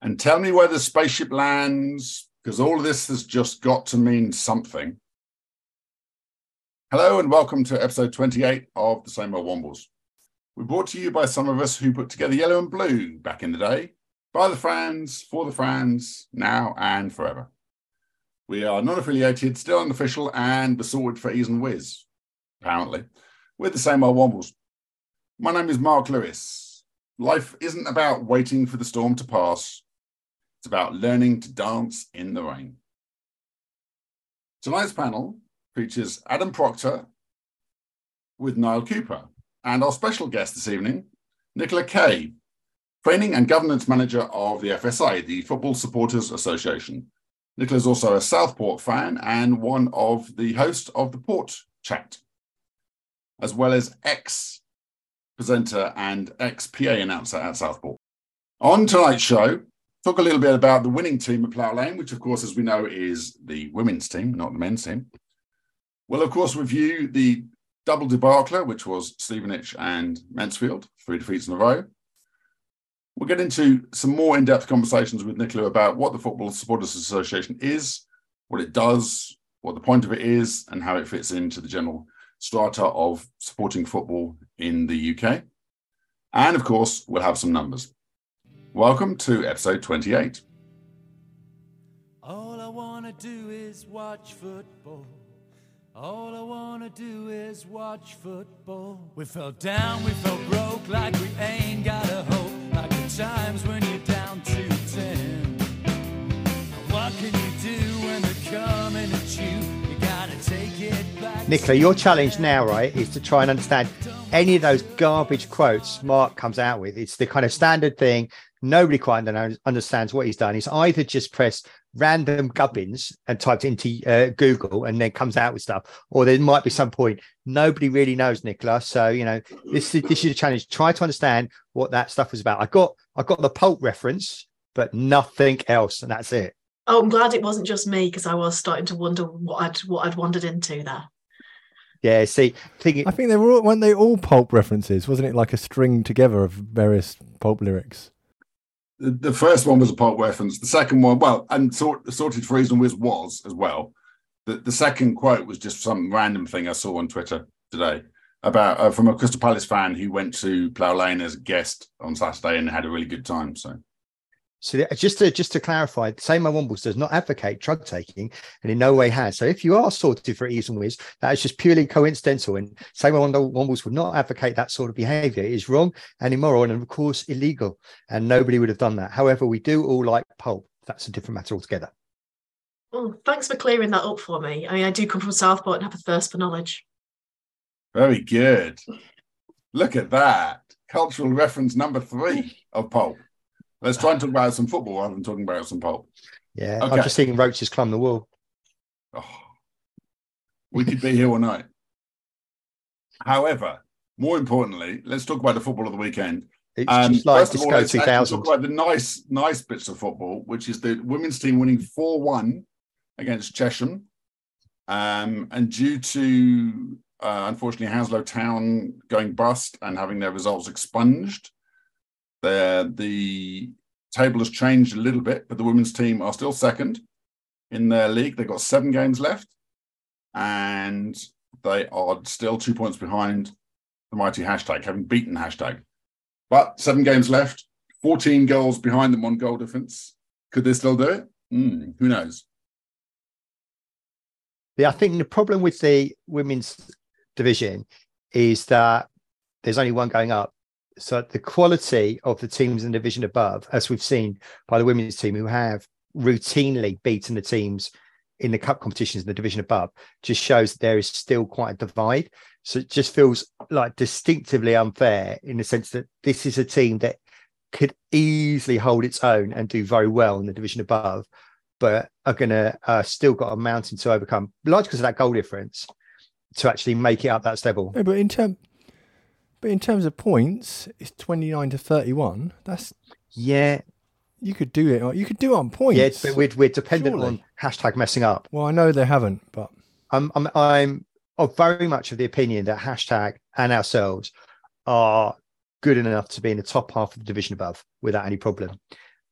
And tell me where the spaceship lands, because all of this has just got to mean something. Hello and welcome to episode 28 of the Same Old Wombles. We're brought to you by some of us who put together Yellow and Blue back in the day, by the fans, for the fans, now and forever. We are non-affiliated, still unofficial, and besorted for ease and whiz, apparently. We're the Same Old Wombles. My name is Mark Lewis. Life isn't about waiting for the storm to pass. It's about learning to dance in the rain. Tonight's panel features Adam Proctor with Niall Cooper and our special guest this evening, Nicola Kay, Training and Governance Manager of the FSA, the Football Supporters Association. Nicola is also a Southport fan and one of the hosts of the Port Chat, as well as ex-presenter and ex-PA announcer at Southport. On tonight's show, talk a little bit about the winning team at Plough Lane, which, of course, as we know, is the women's team, not the men's team. We'll, of course, review the double debacle, which was Stevenage and Mansfield, 3 defeats in a row. We'll get into some more in-depth conversations with Nicola about what the Football Supporters Association is, what it does, what the point of it is, and how it fits into the general strata of supporting football in the UK. And, of course, we'll have some numbers. Welcome to episode 28. All I want to do is watch football. All I want to do is watch football. We fell down, we felt broke, like we ain't got a hope. Like the times when you're down to 10. What can you do when they're coming at you? You gotta take it back. Nicola, your challenge now, right, is to try and understand any of those garbage quotes Mark comes out with. It's the kind of standard thing. Nobody quite understands what he's done. He's either just pressed random gubbins and typed into Google and then comes out with stuff, or there might be some point nobody really knows, Nicola. So, you know, this is a challenge. Try to understand what that stuff was about. I got the pulp reference, but nothing else, and that's it. Oh, I'm glad it wasn't just me, because I was starting to wonder what I'd wandered into there. Yeah, see, I think weren't they all pulp references? Wasn't it like a string together of various pulp lyrics? The first one was a pulp reference. The second one, well, and Sorted for Ease and Whiz was as well. The second quote was just some random thing I saw on Twitter today about from a Crystal Palace fan who went to Plough Lane as a guest on Saturday and had a really good time. So just to clarify, Same Old Wombles does not advocate drug taking, and in no way has. So if you are sorted for ease and whiz, that is just purely coincidental, and Same Old Wombles would not advocate that sort of behaviour. It is wrong and immoral, and of course illegal, and nobody would have done that. However, we do all like pulp. That's a different matter altogether. Well, thanks for clearing that up for me. I mean, I do come from Southport and have a thirst for knowledge. Very good. Look at that. Cultural reference number 3 of pulp. Let's try and talk about some football rather than talking about some pulp. Yeah, okay. I'm just seeing roaches climb the wall. Oh, we could be here all night. However, more importantly, let's talk about the football of the weekend. It's just like First of all, let's 2000. talk about the nice bits of football, which is the women's team winning 4-1 against Chesham. And due to, unfortunately, Hounslow Town going bust and having their results expunged, the table has changed a little bit, but the women's team are still second in their league. They've got 7 games left, and they are still 2 points behind the mighty Hashtag, having beaten Hashtag. But 7 games left, 14 goals behind them on goal difference. Could they still do it? Who knows? Yeah, I think the problem with the women's division is that there's only one going up. So the quality of the teams in the division above, as we've seen by the women's team, who have routinely beaten the teams in the cup competitions in the division above, just shows that there is still quite a divide. So it just feels like distinctively unfair in the sense that this is a team that could easily hold its own and do very well in the division above, but are going to still got a mountain to overcome, largely because of that goal difference, to actually make it up that level. No, but in terms of points, it's 29 to 31. That's you could do it. You could do it on points. Yeah, but we're dependent on Hashtag messing up. Well, I know they haven't, but I'm of very much of the opinion that Hashtag and ourselves are good enough to be in the top half of the division above without any problem.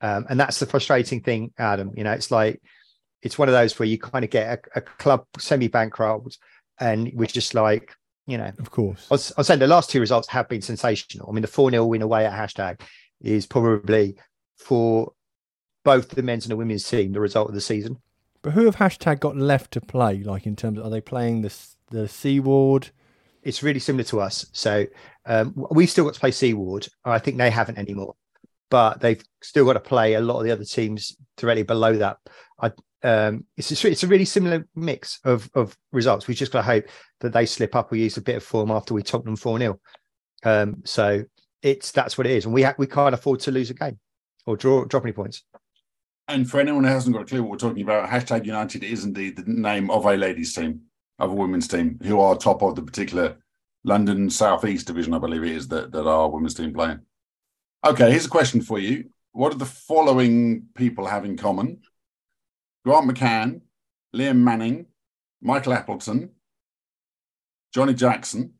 And that's the frustrating thing, Adam. It's like, it's one of those where you kind of get a club semi-bankrolled, and we're just like, Of course. I'll say the last two results have been sensational. I mean, the 4-0 win away at Hashtag is probably, for both the men's and the women's team, the result of the season. But who have Hashtag got left to play? Like, in terms of, are they playing the Seaward? It's really similar to us. So we've still got to play Seaward. I think they haven't anymore, but they've still got to play a lot of the other teams directly below that. It's a really similar mix of results. We just got to hope that they slip up or use a bit of form after we top them 4-0. So that's what it is, and we can't afford to lose a game or drop any points. And for anyone who hasn't got a clue what we're talking about, Hashtag United is indeed the name of a ladies' team, of a women's team, who are top of the particular London South East division, I believe it is, that our women's team playing. Okay, here's a question for you. What do the following people have in common? Grant McCann, Liam Manning, Michael Appleton, Johnny Jackson,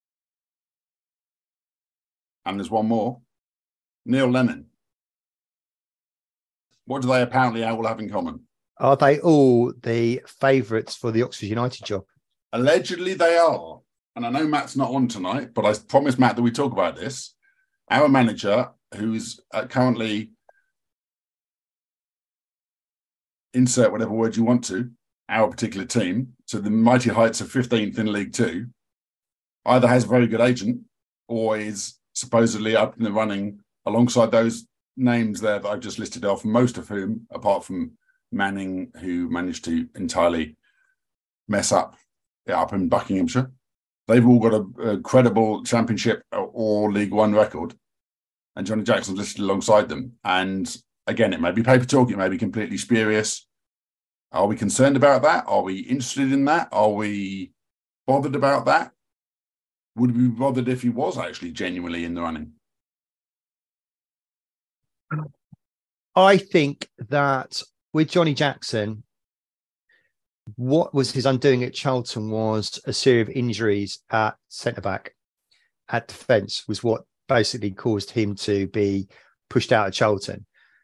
and there's one more, Neil Lennon. What do they apparently all have in common? Are they all the favourites for the Oxford United job? Allegedly they are. And I know Matt's not on tonight, but I promised Matt that we talk about this. Our manager, who's currently, insert whatever word you want to, our particular team, so the mighty heights of 15th in League Two, either has a very good agent or is supposedly up in the running alongside those names there that I've just listed off, most of whom, apart from Manning, who managed to entirely mess up in Buckinghamshire, they've all got a credible Championship or League One record, and Johnny Jackson's listed alongside them. And again, it may be paper talk, it may be completely spurious. Are we concerned about that? Are we interested in that? Are we bothered about that? Would we be bothered if he was actually genuinely in the running? I think that with Johnny Jackson, what was his undoing at Charlton was a series of injuries at centre-back, at defence, was what basically caused him to be pushed out of Charlton.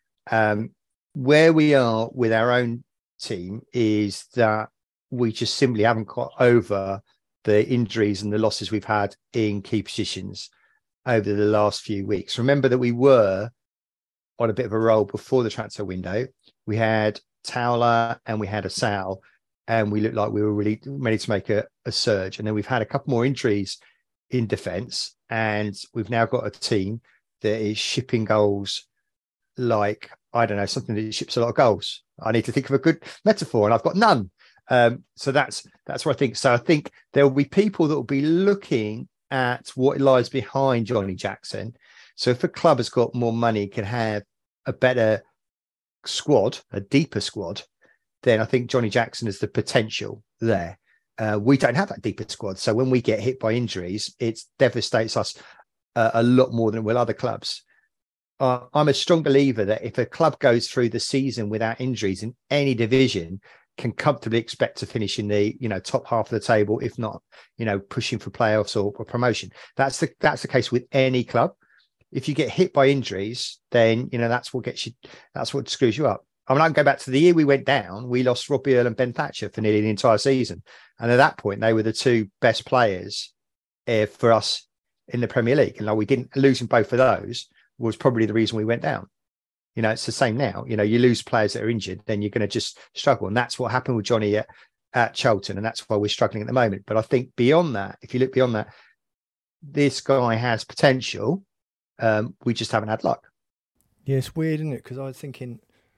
Where we are with our own team is that we just simply haven't got over the injuries and the losses we've had in key positions over the last few weeks. Remember that we were on a bit of a roll before the transfer window. We had Towler and we had Asal, and we looked like we were really ready to make a surge. And then we've had a couple more injuries in defence, and we've now got a team that is shipping goals like, I don't know, something that ships a lot of goals. I need to think of a good metaphor, and I've got none. So that's what I think. So I think there will be people that will be looking at what lies behind Johnny Jackson. So if a club has got more money, can have a better squad, a deeper squad, then I think Johnny Jackson has the potential there. We don't have that deeper squad. So when we get hit by injuries, it devastates us a lot more than it will other clubs. I'm a strong believer that if a club goes through the season without injuries in any division, can comfortably expect to finish in the top half of the table, if not pushing for playoffs or promotion. That's the case with any club. If you get hit by injuries, then that's what gets you. That's what screws you up. I mean, I can go back to the year we went down. We lost Robbie Earle and Ben Thatcher for nearly the entire season, and at that point, they were the two best players for us in the Premier League. And we didn't losing both of those was probably the reason we went down. It's the same now. You lose players that are injured, then you're going to just struggle, and that's what happened with Johnny at Charlton, and that's why we're struggling at the moment. But I think beyond that, if you look beyond that, this guy has potential. We just haven't had luck. Yeah, it's weird, isn't it? Because I was thinking,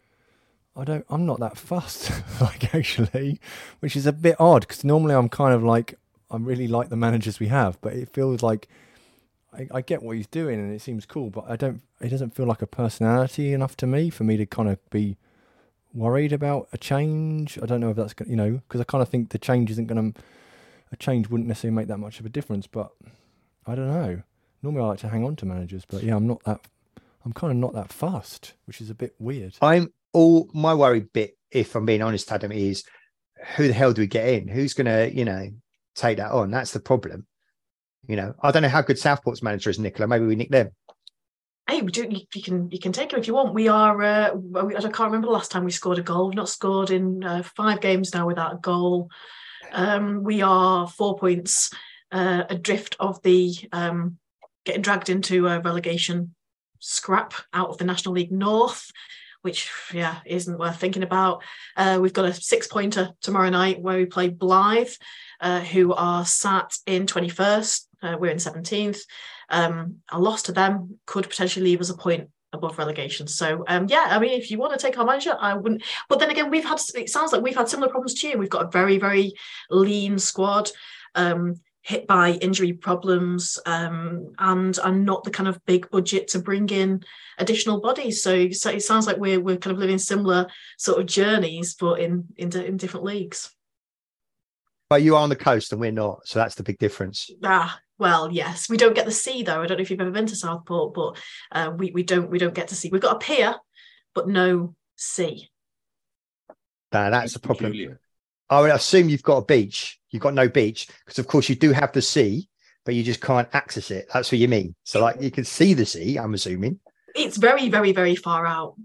I'm not that fussed, actually, which is a bit odd, because normally I'm kind of like, I really like the managers we have, but it feels like I get what he's doing and it seems cool, but it doesn't feel like a personality enough to me for me to kind of be worried about a change. I don't know if that's, because I kind of think a change wouldn't necessarily make that much of a difference, but I don't know. Normally I like to hang on to managers, but yeah, I'm kind of not that fussed, which is a bit weird. My worry bit, if I'm being honest, Adam, is who the hell do we get in? Who's going to, take that on? That's the problem. I don't know how good Southport's manager is, Nicola. Maybe we nick them. Hey, we do. You can take them if you want. We are. I can't remember the last time we scored a goal. We've not scored in 5 games now without a goal. We are 4 points adrift of the getting dragged into a relegation scrap out of the National League North, which isn't worth thinking about. We've got a 6-pointer tomorrow night where we play Blythe, who are sat in 21st. We're in 17th. A loss to them could potentially leave us a point above relegation. So I mean, if you want to take our manager, I wouldn't. But then again, it sounds like we've had similar problems to you. We've got a very, very lean squad, hit by injury problems, and not the kind of big budget to bring in additional bodies. So it sounds like we're kind of living similar sort of journeys, but in different leagues. But you are on the coast and we're not, so that's the big difference. Well, yes, we don't get the sea though. I don't know if you've ever been to Southport, but we don't get to see. We've got a pier, but no sea. That's a problem. I would assume you've got a beach. You've got no beach because, of course, you do have the sea, but you just can't access it. That's what you mean. So, like, you can see the sea. I'm assuming it's very, very, very far out.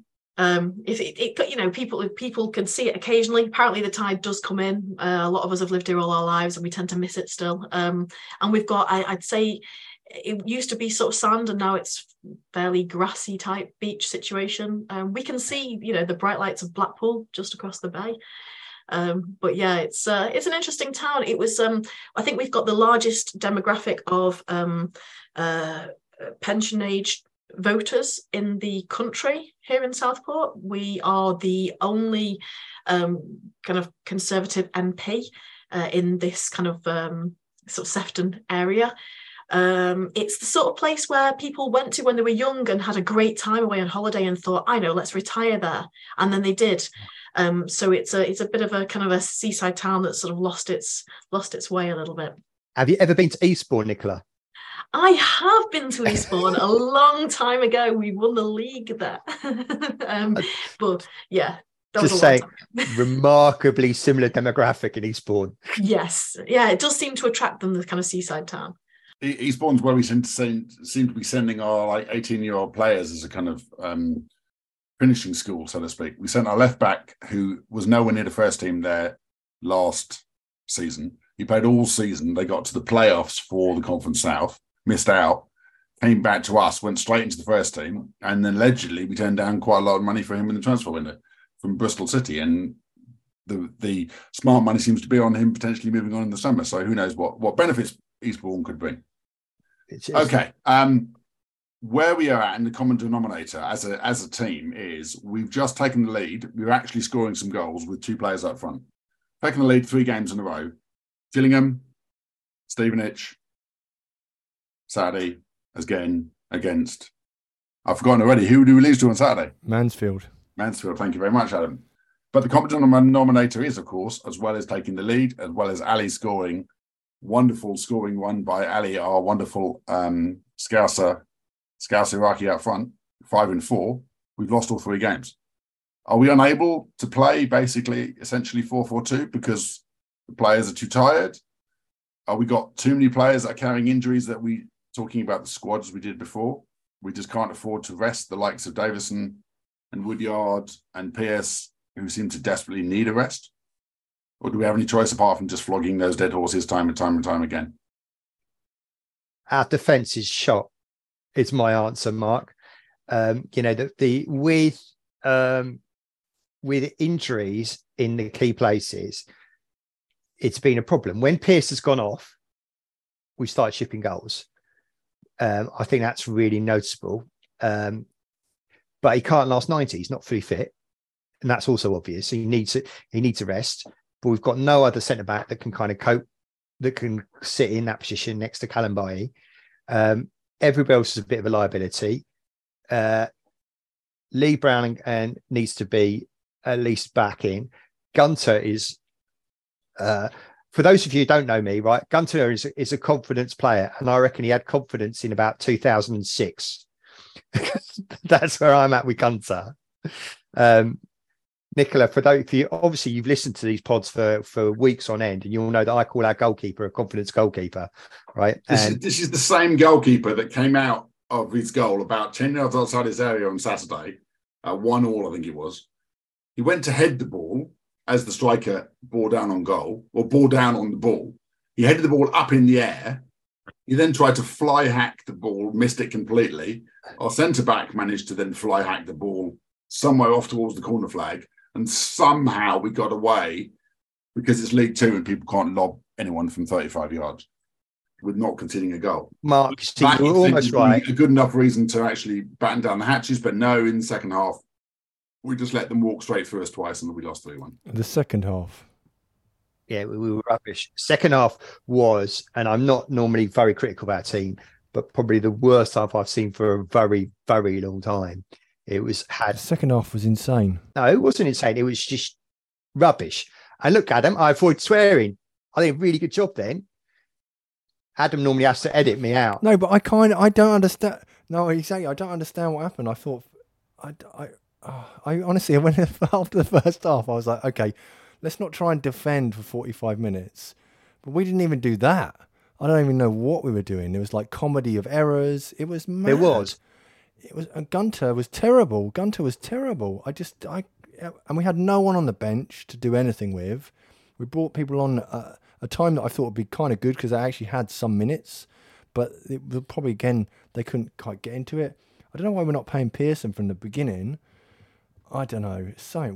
People can see it occasionally. Apparently the tide does come in. A lot of us have lived here all our lives and we tend to miss it still. And we've got, I'd say it used to be sort of sand and now it's fairly grassy type beach situation. We can see, the bright lights of Blackpool just across the bay. But yeah, it's an interesting town. It was, I think we've got the largest demographic of pension age voters in the country here in Southport. We are the only kind of Conservative MP in this kind of sort of Sefton area. It's the sort of place where people went to when they were young and had a great time away on holiday and thought, I know, let's retire there. And then they did. So it's a bit of a kind of a seaside town that sort of lost its way a little bit. Have you ever been to Eastbourne, Nicola? I have been to Eastbourne a long time ago. We won the league there. But yeah, that just was a saying, long time. remarkably similar demographic in Eastbourne. Yes. Yeah, it does seem to attract them, the kind of seaside town. Eastbourne's where we seem to be sending our 18-year-old players as a kind of finishing school, so to speak. We sent our left back, who was nowhere near the first team there last season. He played all season. They got to the playoffs for the Conference South, missed out, came back to us, went straight into the first team, and then allegedly we turned down quite a lot of money for him in the transfer window from Bristol City. And the smart money seems to be on him potentially moving on in the summer. So who knows what benefits Eastbourne could bring. Okay. Where we are at in the common denominator as a team is we've just taken the lead. We're actually scoring some goals with 2 players up front. Taking the lead 3 games in a row. Gillingham, Stevenage, Saturday again against. I've forgotten already. Who do we lose to on Saturday? Mansfield. Thank you very much, Adam. But the common denominator is, of course, as well as taking the lead, as well as Ali scoring. Wonderful scoring one by Ali, our wonderful Scouser Iraqi up front, 5 and 4. We've lost all 3 games. Are we unable to play basically essentially 4-4-2 because the players are too tired? Are we got too many players that are carrying injuries that we, talking about the squads we did before, we just can't afford to rest the likes of Davison and Woodyard and Pearce, who seem to desperately need a rest? Or do we have any choice apart from just flogging those dead horses time and time and time again? Our defence is shot. It's my answer, Mark. With injuries in the key places, it's been a problem. When Pearce has gone off, we start shipping goals. I think that's really noticeable. But he can't last 90. He's not fully fit. And that's also obvious. He needs to rest. But we've got no other centre-back that can kind of cope, that can sit in that position next to Callum Bailly. Everybody else is a bit of a liability. Lee Brown needs to be at least back in. Gunter is, for those of you who don't know me, right, Gunter is a confidence player. And I reckon he had confidence in about 2006. That's where I'm at with Gunter. Nicola, for those of you, obviously you've listened to these pods for weeks on end, and you'll know that I call our goalkeeper a confidence goalkeeper, right? This is the same goalkeeper that came out of his goal about 10 yards outside his area on Saturday, 1-1, I think it was. He went to head the ball as the striker bore down on goal, or bore down on the ball. He headed the ball up in the air. He then tried to fly hack the ball, missed it completely. Our centre-back managed to then fly hack the ball somewhere off towards the corner flag, and somehow we got away because it's League Two and people can't lob anyone from 35 yards with not conceding a goal. Mark, you were almost right. A good enough reason to actually batten down the hatches, but no, in the second half, we just let them walk straight through us twice and we lost 3-1. The second half. Yeah, we were rubbish. Second half was, and I'm not normally very critical of our team, but probably the worst half I've seen for a very, very long time. The second half was insane. No, it wasn't insane. It was just rubbish. And look, Adam, I avoid swearing. I think a really good job then. Adam normally has to edit me out. No, but I don't understand. No, exactly. I don't understand what happened. I thought, I honestly, after the first half, I was like, okay, let's not try and defend for 45 minutes. But we didn't even do that. I don't even know what we were doing. There was like comedy of errors. It was mad. There was. It was. And Gunter was terrible. And we had no one on the bench to do anything with. We brought people on a time that I thought would be kind of good because they actually had some minutes, but it was probably, again, they couldn't quite get into it. I don't know why we're not paying Pearson from the beginning. I don't know.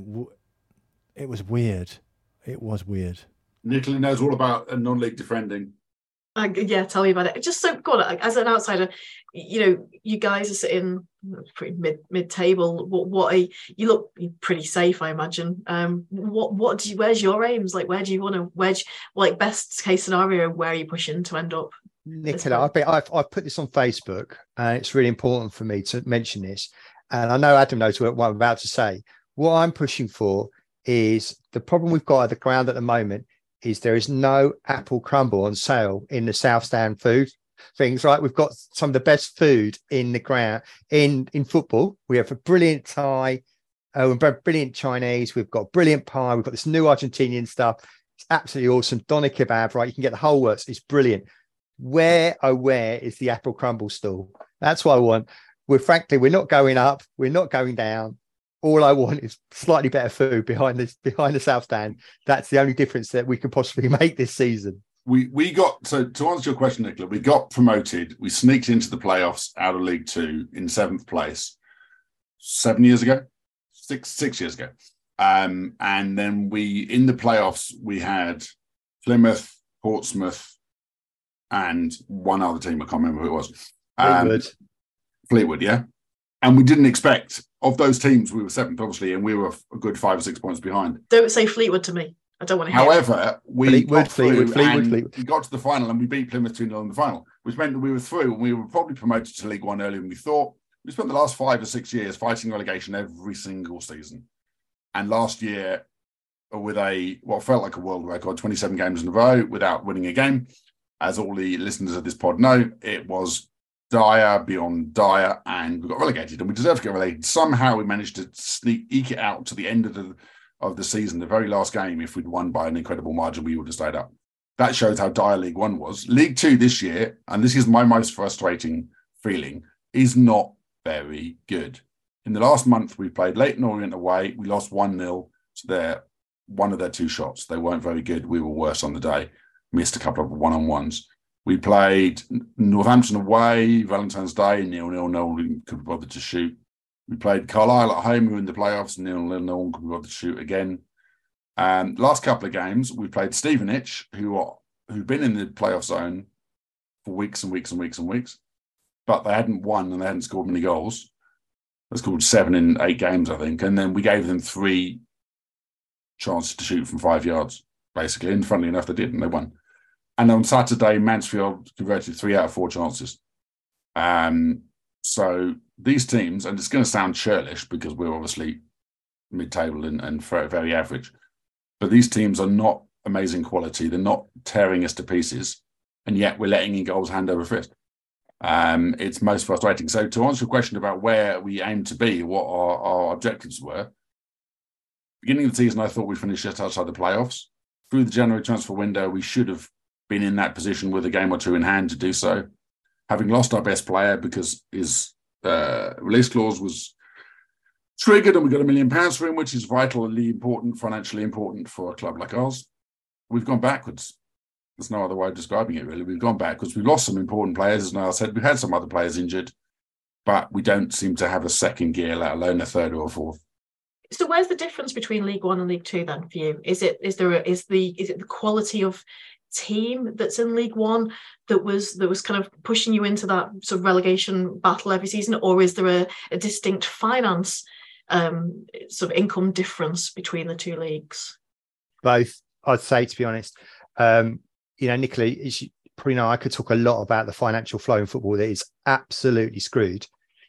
It was weird. It was weird. Nicola knows all about non-league defending. Yeah, tell me about it. Just so, God, as an outsider, you guys are sitting pretty mid-table. You look pretty safe, I imagine. Where's your aims? Like, where do you want to? Best case scenario, where are you pushing to end up? Nicola, I've put this on Facebook, and it's really important for me to mention this. And I know Adam knows what I'm about to say. What I'm pushing for is the problem we've got at the ground at the moment is there is no apple crumble on sale in the South Stand food things, right? We've got some of the best food in the ground in football. We have a brilliant Thai, brilliant Chinese. We've got brilliant pie. We've got this new Argentinian stuff. It's absolutely awesome. Doner kebab, right? You can get the whole works. It's brilliant. Where is the apple crumble stall? That's what I want. We're not going up. We're not going down. All I want is slightly better food behind the South Stand. That's the only difference that we can possibly make this season. We got, so to answer your question, Nicola, we got promoted. We sneaked into the playoffs out of League Two in 7th place 7 years ago, six years ago. And then in the playoffs, we had Plymouth, Portsmouth, and one other team. I can't remember who it was. Fleetwood, yeah. And we didn't expect, of those teams, we were 7th, obviously, and we were a good 5 or 6 points behind. Don't say Fleetwood to me. I don't want to hear However, we got to the final and we beat Plymouth 2-0 in the final, which meant that we were through and we were probably promoted to League One earlier than we thought. We spent the last 5 or 6 years fighting relegation every single season. And last year, with what felt like a world record, 27 games in a row without winning a game, as all the listeners of this pod know, it was dire beyond dire, and we got relegated, and we deserved to get relegated. Somehow we managed to eke it out to the end of the season, the very last game. If we'd won by an incredible margin, we would have stayed up. That shows how dire League One was. League Two this year, and this is my most frustrating feeling, is not very good. In the last month, we played Leyton Orient away. We lost 1-0 to one of their 2 shots. They weren't very good. We were worse on the day. Missed a couple of one-on-ones. We played Northampton away, Valentine's Day, 0-0, no one could be bothered to shoot. We played Carlisle at home, who were in the playoffs, 0-0, no one could be bothered to shoot again. Last couple of games, we played Stevenage, who've been in the playoff zone for weeks and weeks and weeks and weeks, but they hadn't won and they hadn't scored many goals. They scored 7 in 8 games, I think, and then we gave them 3 chances to shoot from 5 yards, basically, and funnily enough, they did, and they won. And on Saturday, Mansfield converted 3 out of 4 chances. So these teams, and it's going to sound churlish because we're obviously mid-table and very, very average, but these teams are not amazing quality. They're not tearing us to pieces, and yet we're letting in goals hand over fist. It's most frustrating. So to answer your question about where we aim to be, what our objectives were, beginning of the season, I thought we'd finish just outside the playoffs. Through the January transfer window, we should have been in that position with a game or 2 in hand to do so. having lost our best player because his release clause was triggered and we got £1 million for him, which is vitally important, financially important for a club like ours. We've gone backwards. There's no other way of describing it, really. We've gone backwards. We've lost some important players, as Niall said. We've had some other players injured, but we don't seem to have a second gear, let alone a third or a fourth. So where's the difference between League One and League Two then for you? Is it the quality of team that's in League One that was kind of pushing you into that sort of relegation battle every season, or is there a distinct finance sort of income difference between the two leagues? Both, I'd say, to be honest. Nicola, as you probably know, I could talk a lot about the financial flow in football that is absolutely screwed.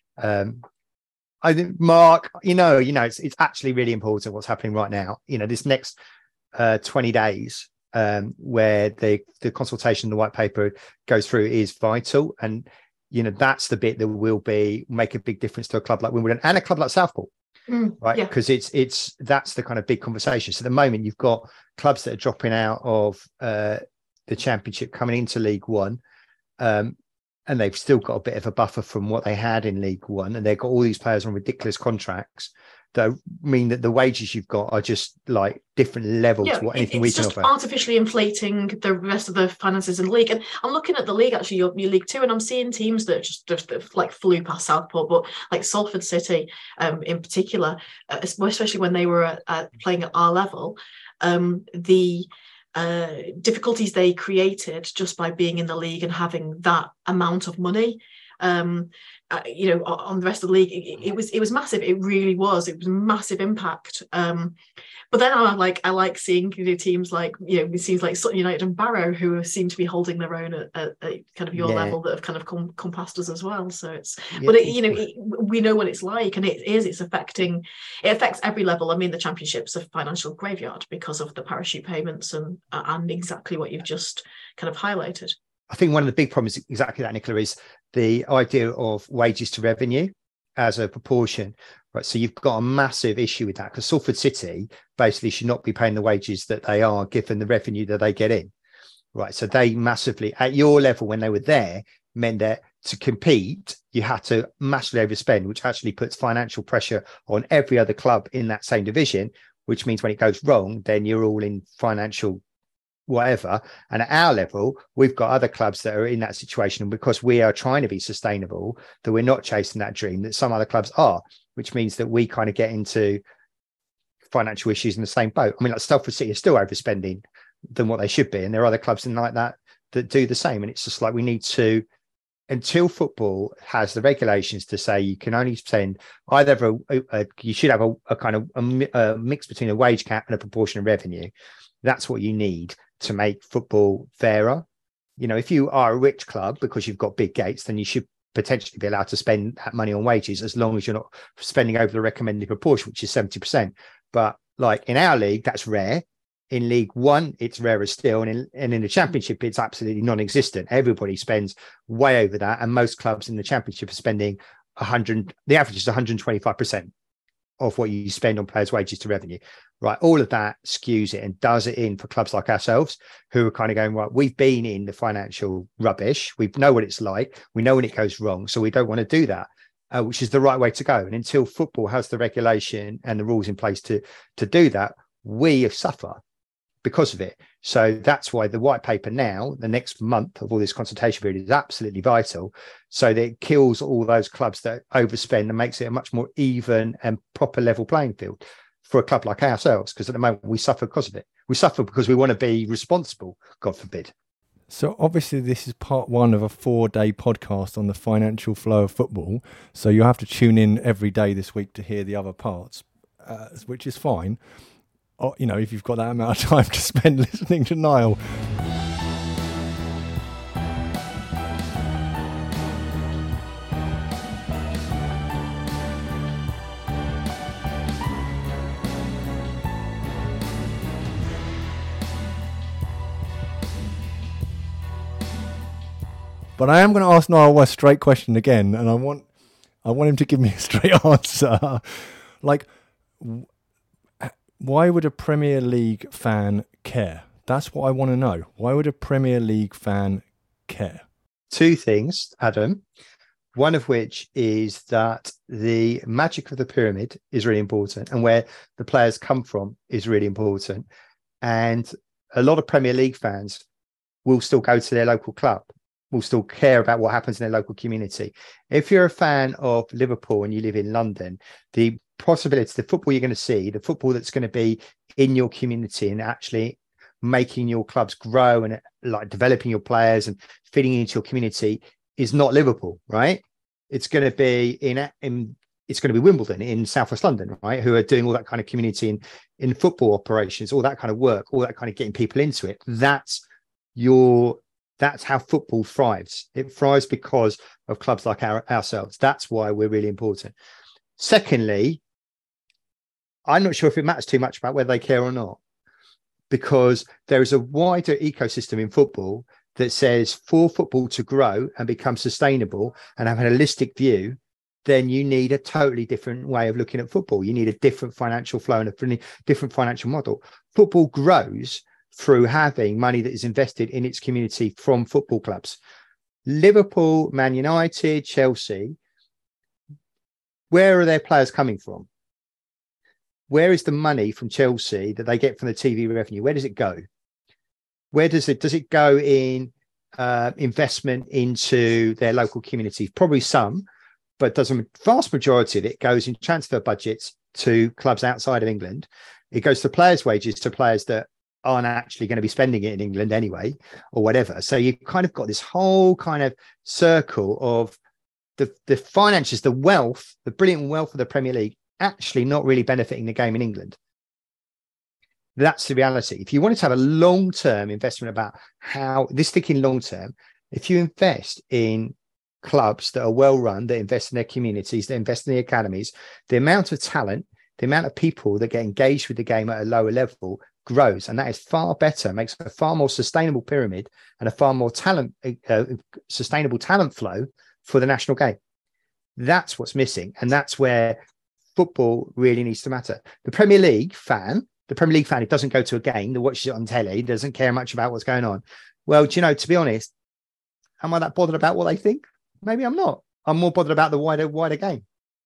I think, Mark, it's actually really important what's happening right now. This next 20 days where the consultation, the white paper goes through is vital. And, that's the bit that will make a big difference to a club like Wimbledon and a club like Southport. Right, because that's the kind of big conversation. So at the moment, you've got clubs that are dropping out of the Championship coming into League One, and they've still got a bit of a buffer from what they had in League One, and they've got all these players on ridiculous contracts that mean that the wages you've got are just like different levels to what anything we can offer. It's just artificially inflating the rest of the finances in the league. And I'm looking at the league, actually, your League Two, and I'm seeing teams that just like flew past Southport, but like Salford City in particular, especially when they were playing at our level, the difficulties they created just by being in the league and having that amount of money. On the rest of the league, it was massive. It really was. It was massive impact. But then I like seeing teams like it seems like Sutton United and Barrow, who seem to be holding their own at kind of your level, that have kind of come past us as well. So it's we know what it's like, and it affects every level. I mean, the Championship's a financial graveyard because of the parachute payments and exactly what you've just kind of highlighted. I think one of the big problems, exactly that, Nicola, is the idea of wages to revenue as a proportion. Right, so you've got a massive issue with that because Salford City basically should not be paying the wages that they are given the revenue that they get in. Right, so they massively, at your level when they were there, meant that to compete, you had to massively overspend, which actually puts financial pressure on every other club in that same division, which means when it goes wrong, then you're all in financial whatever. And at our level, we've got other clubs that are in that situation. And because we are trying to be sustainable, that we're not chasing that dream that some other clubs are, which means that we kind of get into financial issues in the same boat. I mean, like Salford City is still overspending than what they should be. And there are other clubs in like that do the same. And it's just like we need to, until football has the regulations to say you can only spend either you should have a kind of a mix between a wage cap and a proportion of revenue. That's what you need to make football fairer. If you are a rich club because you've got big gates, then you should potentially be allowed to spend that money on wages as long as you're not spending over the recommended proportion, which is 70%. But like in our league, that's rare. In League One, it's rarer still. And in the Championship, it's absolutely non-existent. Everybody spends way over that. And most clubs in the Championship are spending the average is 125% of what you spend on players' wages to revenue, right? All of that skews it and does it in for clubs like ourselves, who are kind of going, right, we've been in the financial rubbish. We know what it's like. We know when it goes wrong. So we don't want to do that, which is the right way to go. And until football has the regulation and the rules in place to do that, we suffer because of it. So that's why the white paper now, the next month of all this consultation period, is absolutely vital, so that it kills all those clubs that overspend and makes it a much more even and proper level playing field for a club like ourselves. Because at the moment we suffer because of it. We suffer because we want to be responsible, God forbid. So obviously this is part one of a 4-day podcast on the financial flow of football. So you have to tune in every day this week to hear the other parts, which is fine. If you've got that amount of time to spend listening to Niall. But I am going to ask Niall a straight question again, and I want him to give me a straight answer. Why would a Premier League fan care? That's what I want to know. Why would a Premier League fan care? Two things, Adam. One of which is that the magic of the pyramid is really important, and where the players come from is really important. And a lot of Premier League fans will still go to their local club, will still care about what happens in their local community. If you're a fan of Liverpool and you live in London, the possibility, the football you're going to see, the football that's going to be in your community and actually making your clubs grow and like developing your players and fitting into your community is not Liverpool, right? It's going to be it's going to be Wimbledon in Southwest London, right? Who are doing all that kind of community in football operations, all that kind of work, all that kind of getting people into it. That's how football thrives. It thrives because of clubs like ourselves. That's why we're really important. Secondly, I'm not sure if it matters too much about whether they care or not, because there is a wider ecosystem in football that says for football to grow and become sustainable and have a holistic view, then you need a totally different way of looking at football. You need a different financial flow and a different financial model. Football grows through having money that is invested in its community from football clubs. Liverpool, Man United, Chelsea, where are their players coming from? Where is the money from Chelsea that they get from the TV revenue? Where does it go? Where does it go in investment into their local communities? Probably some, but the vast majority of it goes in transfer budgets to clubs outside of England. It goes to players' wages, to players that aren't actually going to be spending it in England anyway, or whatever. So you've kind of got this whole kind of circle of the finances, the wealth, the brilliant wealth of the Premier League actually not really benefiting the game in England. That's the reality. If you wanted to have a long-term investment about how this thinking long-term, if you invest in clubs that are well-run, that invest in their communities, that invest in the academies, the amount of talent, the amount of people that get engaged with the game at a lower level grows. And that is far better, makes a far more sustainable pyramid and a far more sustainable talent flow for the national game. That's what's missing. And that's where football really needs to matter. The Premier League fan who doesn't go to a game, that watches it on telly, doesn't care much about what's going on. Well, to be honest, am I that bothered about what they think? Maybe I'm not. I'm more bothered about the wider game.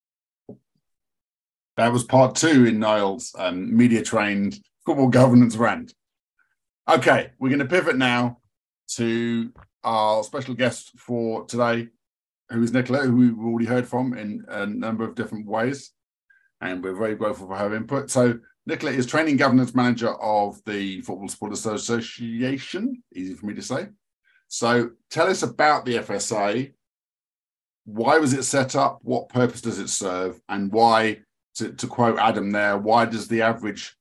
That was part 2 in Niall's media-trained football governance rant. Okay, we're going to pivot now to our special guest for today, who is Nicola, who we've already heard from in a number of different ways. And we're very grateful for her input. So Nicola is training governance manager of the Football Supporters Association, easy for me to say. So tell us about the FSA. Why was it set up? What purpose does it serve? And why, to quote Adam there, why should the average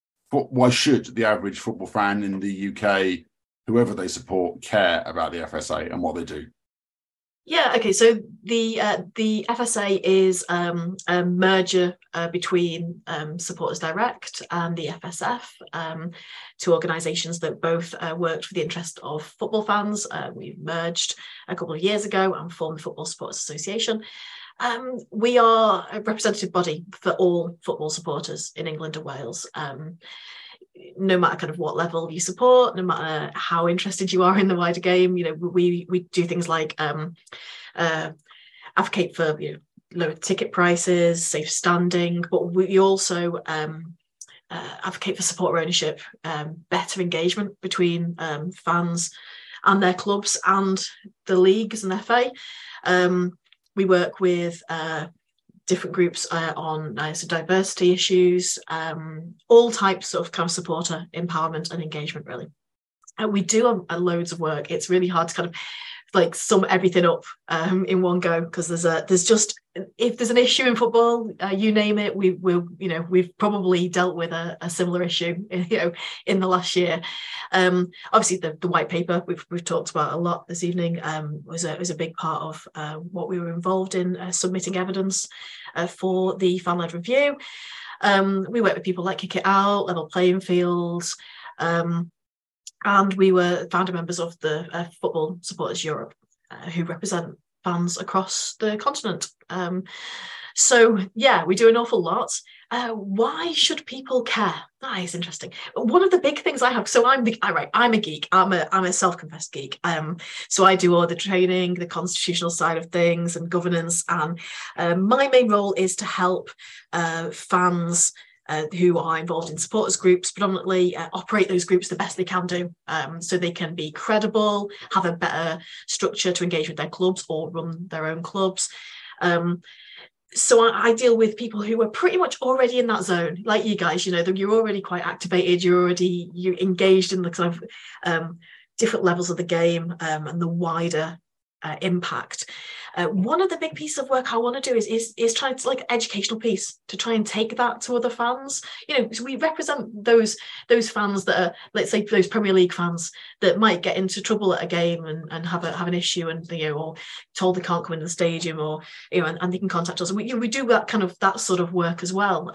football fan in the UK, whoever they support, care about the FSA and what they do? Yeah, okay. So the FSA is a merger between Supporters Direct and the FSF, two organisations that both worked for the interest of football fans. We merged a couple of years ago and formed the Football Supporters Association. We are a representative body for all football supporters in England and Wales. No matter kind of what level you support, no matter how interested you are in the wider game, we do things like advocate for lower ticket prices, safe standing, but we also advocate for supporter ownership, better engagement between fans and their clubs and the leagues and FA. We work with different groups on diversity issues, all types of kind of supporter empowerment and engagement, really. And we do loads of work. It's really hard to kind of like sum everything up in one go, because there's just, if there's an issue in football, you name it, we've probably dealt with a similar issue in the last year. Obviously the white paper we've talked about a lot this evening was a big part of what we were involved in, submitting evidence for the fan-led review. We work with people like Kick It Out, Level Playing Fields, and we were founder members of the Football Supporters Europe, who represent fans across the continent. So yeah, we do an awful lot. Why should people care? That is interesting. One of the big things I have, so I'm a geek. I'm a self-confessed geek. So I do all the training, the constitutional side of things, and governance. And my main role is to help fans who are involved in supporters groups, predominantly operate those groups the best they can do, so they can be credible, have a better structure to engage with their clubs or run their own clubs. So I deal with people who are pretty much already in that zone, like you guys. You know, you're already quite activated. You're engaged in the kind of different levels of the game and the wider impact. One of the big pieces of work I want to do is trying to, like, educational piece to try and take that to other fans. You know, so we represent those fans that are, let's say, those Premier League fans that might get into trouble at a game and have an issue, and, you know, or told they can't come into the stadium, or, you know, and they can contact us. We do that sort of work as well.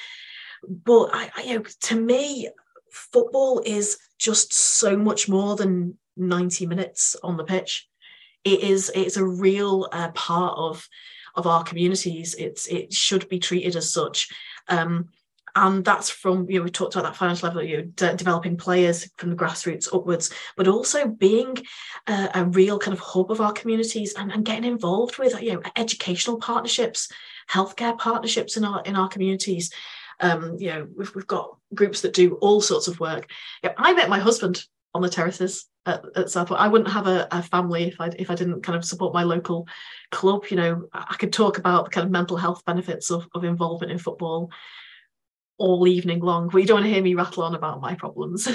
But you know, to me, football is just so much more than 90 minutes on the pitch. It's a real part of our communities. It should be treated as such, and that's from, you know, we talked about that financial level, you know, developing players from the grassroots upwards, but also being a real kind of hub of our communities, and getting involved with, you know, educational partnerships, healthcare partnerships in our communities. You know, we've got groups that do all sorts of work. You know, I met my husband on the terraces at Southport. I wouldn't have a family if I didn't kind of support my local club. You know, I could talk about the kind of mental health benefits of involvement in football all evening long, but you don't want to hear me rattle on about my problems.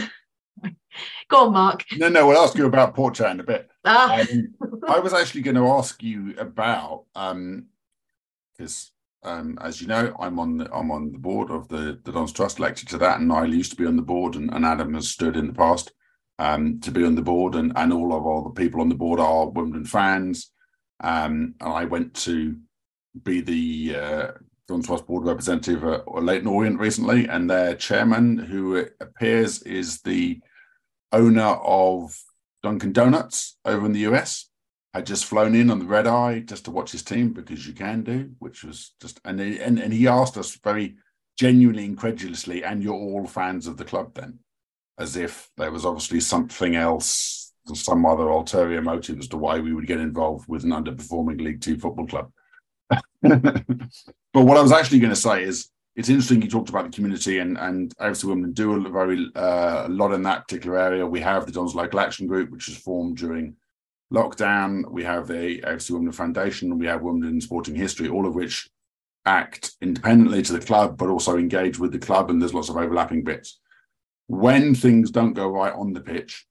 Go on, Mark. No, we'll ask you about Portchat in a bit. I was actually going to ask you about, because as you know, I'm on the board of the Dons Trust, elected to that, and Niall used to be on the board, and Adam has stood in the past to be on the board, and all the people on the board are Wimbledon fans. And I went to be the Dons Trust board representative at Leyton Orient recently, and their chairman, who it appears is the owner of Dunkin' Donuts over in the US, had just flown in on the red eye just to watch his team, because you can do, which was just, and he asked us very genuinely, incredulously, and you're all fans of the club then? As if there was obviously something else, some other ulterior motive as to why we would get involved with an underperforming League Two football club. But what I was actually going to say is, it's interesting you talked about the community, and AFC Wimbledon do a lot in that particular area. We have the Dons Local Action Group, which was formed during lockdown. We have the AFC Wimbledon Foundation, and we have Wimbledon Sporting History, all of which act independently to the club, but also engage with the club, and there's lots of overlapping bits. When things don't go right on the pitch,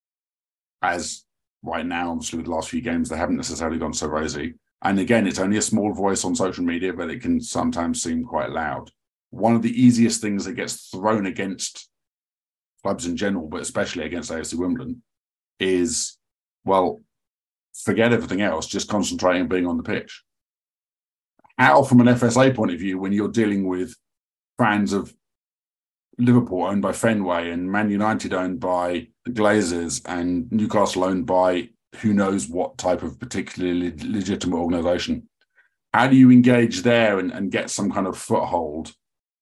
as right now, obviously with the last few games, they haven't necessarily gone so rosy. And again, it's only a small voice on social media, but it can sometimes seem quite loud. One of the easiest things that gets thrown against clubs in general, but especially against AFC Wimbledon, is, well, forget everything else, just concentrate on being on the pitch. How, from an FSA point of view, when you're dealing with fans of Liverpool owned by Fenway, and Man United owned by the Glazers, and Newcastle owned by who knows what type of particularly legitimate organisation, how do you engage there and get some kind of foothold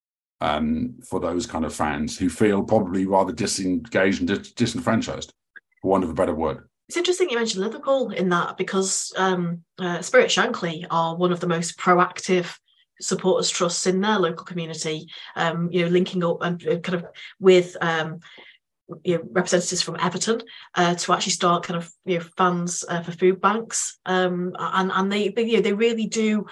for those kind of fans who feel probably rather disengaged and disenfranchised, for want of a better word? It's interesting you mentioned Liverpool in that, because Spirit Shankly are one of the most proactive supporters trusts in their local community, you know, linking up and kind of with you know, representatives from Everton to actually start kind of, you know, funds for food banks, and they you know, they really do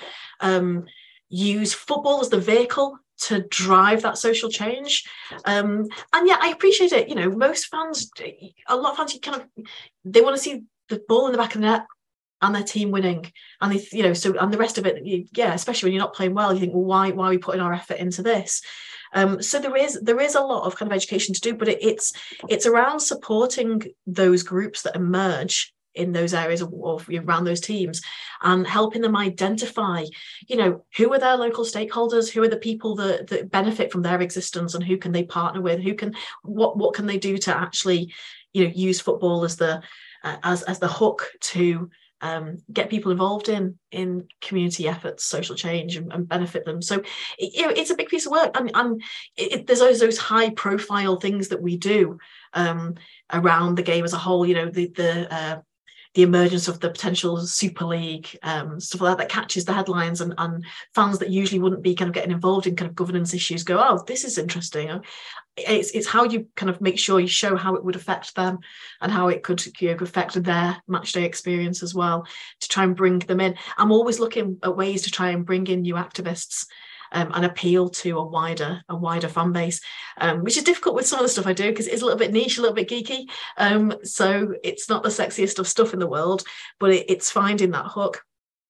use football as the vehicle to drive that social change. And yeah, I appreciate it. You know, most fans, a lot of fans, they want to see the ball in the back of the net and their team winning, and they, you know, so, and the rest of it, yeah, especially when you're not playing well, you think, well, why are we putting our effort into this? So there is a lot of kind of education to do, but it's around supporting those groups that emerge in those areas of around those teams, and helping them identify, you know, who are their local stakeholders, who are the people that benefit from their existence, and who can they partner with, what can they do to actually, you know, use football as the hook to get people involved in community efforts, social change, and benefit them. So it's a big piece of work, and there's always those high profile things that we do around the game as a whole. The emergence of the potential Super League, stuff like that catches the headlines, and fans that usually wouldn't be kind of getting involved in kind of governance issues go, oh, this is interesting. It's how you kind of make sure you show how it would affect them and how it could affect their matchday experience as well, to try and bring them in. I'm always looking at ways to try and bring in new activists and appeal to a wider fan base, which is difficult with some of the stuff I do because it's a little bit niche, a little bit geeky. So it's not the sexiest of stuff in the world, but it's finding that hook.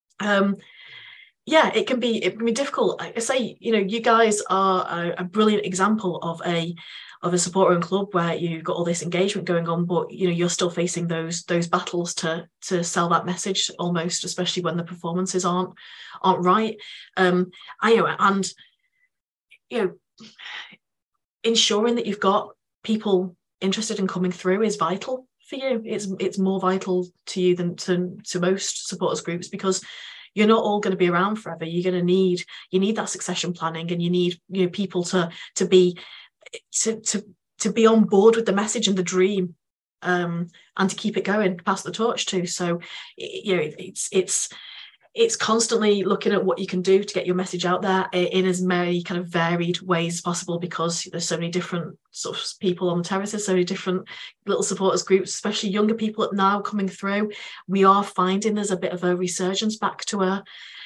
It can be difficult. I say, you guys are a brilliant example of a supporter-owned club where you've got all this engagement going on, but you're still facing those battles to sell that message almost, especially when the performances aren't right. Ensuring that you've got people interested in coming through is vital for you. It's more vital to you than to most supporters groups, because you're not all going to be around forever. You're going to need that succession planning, and you need people to be on board with the message and the dream, and to keep it going, pass the torch to. So it's constantly looking at what you can do to get your message out there in as many kind of varied ways as possible, because there's so many different sort of people on the terraces, so many different little supporters groups, especially younger people now coming through. We are finding there's a bit of a resurgence back to a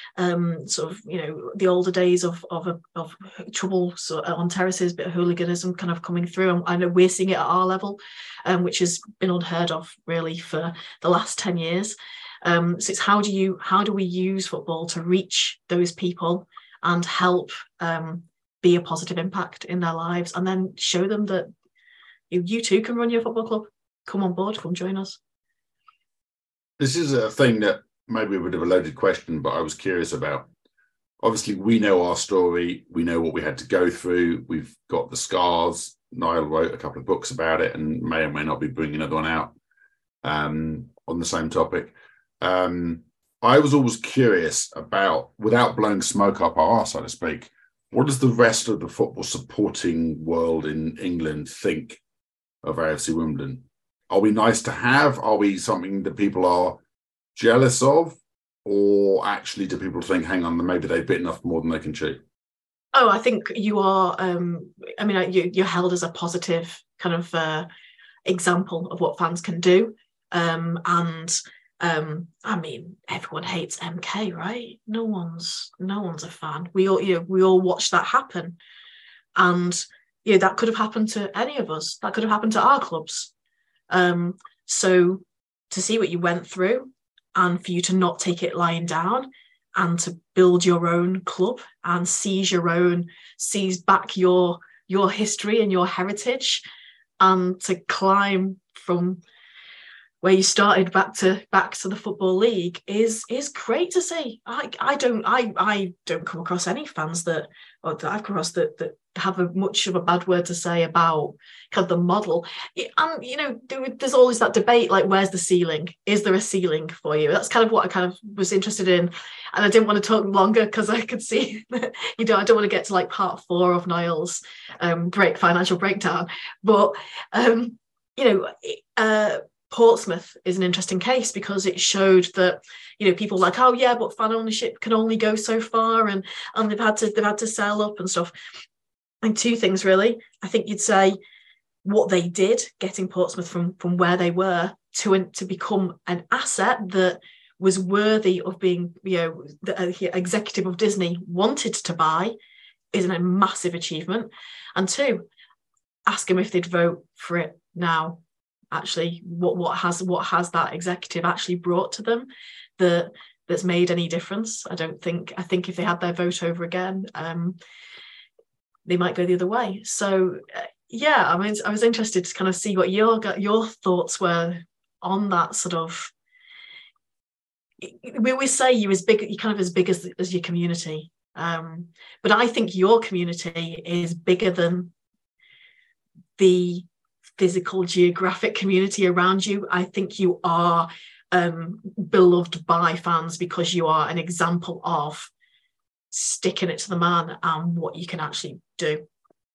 the older days of trouble on terraces, bit of hooliganism kind of coming through, and I know we're seeing it at our level, which has been unheard of really for the last 10 years. So it's how do we use football to reach those people and help be a positive impact in their lives, and then show them that you too can run your football club. Come on board, come join us. This is a thing that maybe a bit of a loaded question, but I was curious about. Obviously, we know our story. We know what we had to go through. We've got the scars. Niall wrote a couple of books about it and may or may not be bringing another one out on the same topic. I was always curious about, without blowing smoke up our arse, so to speak, what does the rest of the football supporting world in England think of AFC Wimbledon? Are we nice to have? Are we something that people are jealous of? Or actually do people think, hang on, maybe they've bitten off more than they can chew? Oh, I think you are, you're held as a positive kind of example of what fans can do. Everyone hates MK, right? No one's a fan. We all watch that happen, and that could have happened to any of us. That could have happened to our clubs. So to see what you went through, and for you to not take it lying down, and to build your own club and seize back your history and your heritage, and to climb from where you started back to the Football League is great to see. I don't come across any fans that I've come across that have much of a bad word to say about kind of the model. And there's always that debate, like, where's the ceiling? Is there a ceiling for you? That's kind of what I kind of was interested in, and I didn't want to talk longer because I could see that, I don't want to get to like part 4 of Niall's great financial breakdown, but Portsmouth is an interesting case because it showed that people were like, oh yeah, but fan ownership can only go so far, and they've had to sell up and stuff. And 2 things really. I think you'd say what they did, getting Portsmouth from where they were to become an asset that was worthy of being, the executive of Disney wanted to buy, is a massive achievement. And 2, ask them if they'd vote for it now. Actually, what has that executive actually brought to them that's made any difference? I think if they had their vote over again, they might go the other way. So I was interested to kind of see what your thoughts were on that sort of. We always say you're kind of as big as your community, but I think your community is bigger than the physical geographic community around you. I think you are beloved by fans because you are an example of sticking it to the man and what you can actually do.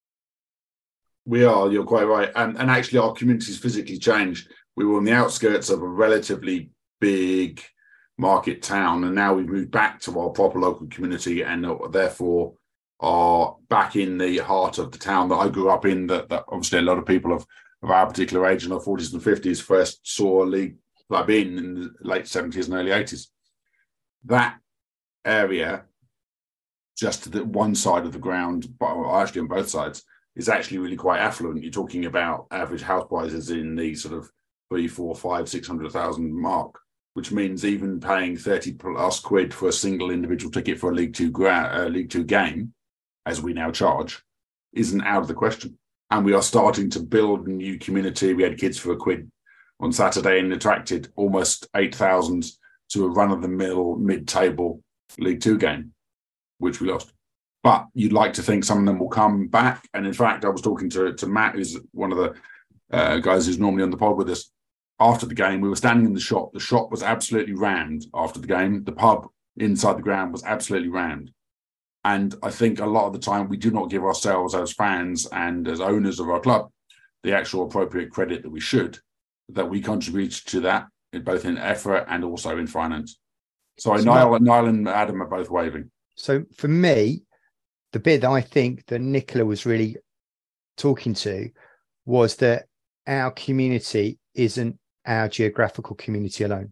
We are, you're quite right. And actually our community's physically changed. We were on the outskirts of a relatively big market town, and now we've moved back to our proper local community, and therefore are back in the heart of the town that I grew up in, that obviously a lot of people of our particular age in our 40s and 50s first saw a league club in the late 70s and early 80s. That area, just to the one side of the ground, but actually on both sides, is actually really quite affluent. You're talking about average house prices in the sort of 3, 4, 5, 600,000 mark, which means even paying 30 plus quid for a single individual ticket for a League Two game, as we now charge, isn't out of the question. And we are starting to build a new community. We had kids for a quid on Saturday and attracted almost 8,000 to a run-of-the-mill mid-table League Two game, which we lost. But you'd like to think some of them will come back. And in fact, I was talking to Matt, who's one of the guys who's normally on the pod with us. After the game, we were standing in the shop. The shop was absolutely rammed after the game. The pub inside the ground was absolutely rammed. And I think a lot of the time we do not give ourselves as fans and as owners of our club the actual appropriate credit that we should, that we contribute to that, both in effort and also in finance. Sorry, Niall and Adam are both waving. So for me, the bit that I think that Nicola was really talking to was that our community isn't our geographical community alone.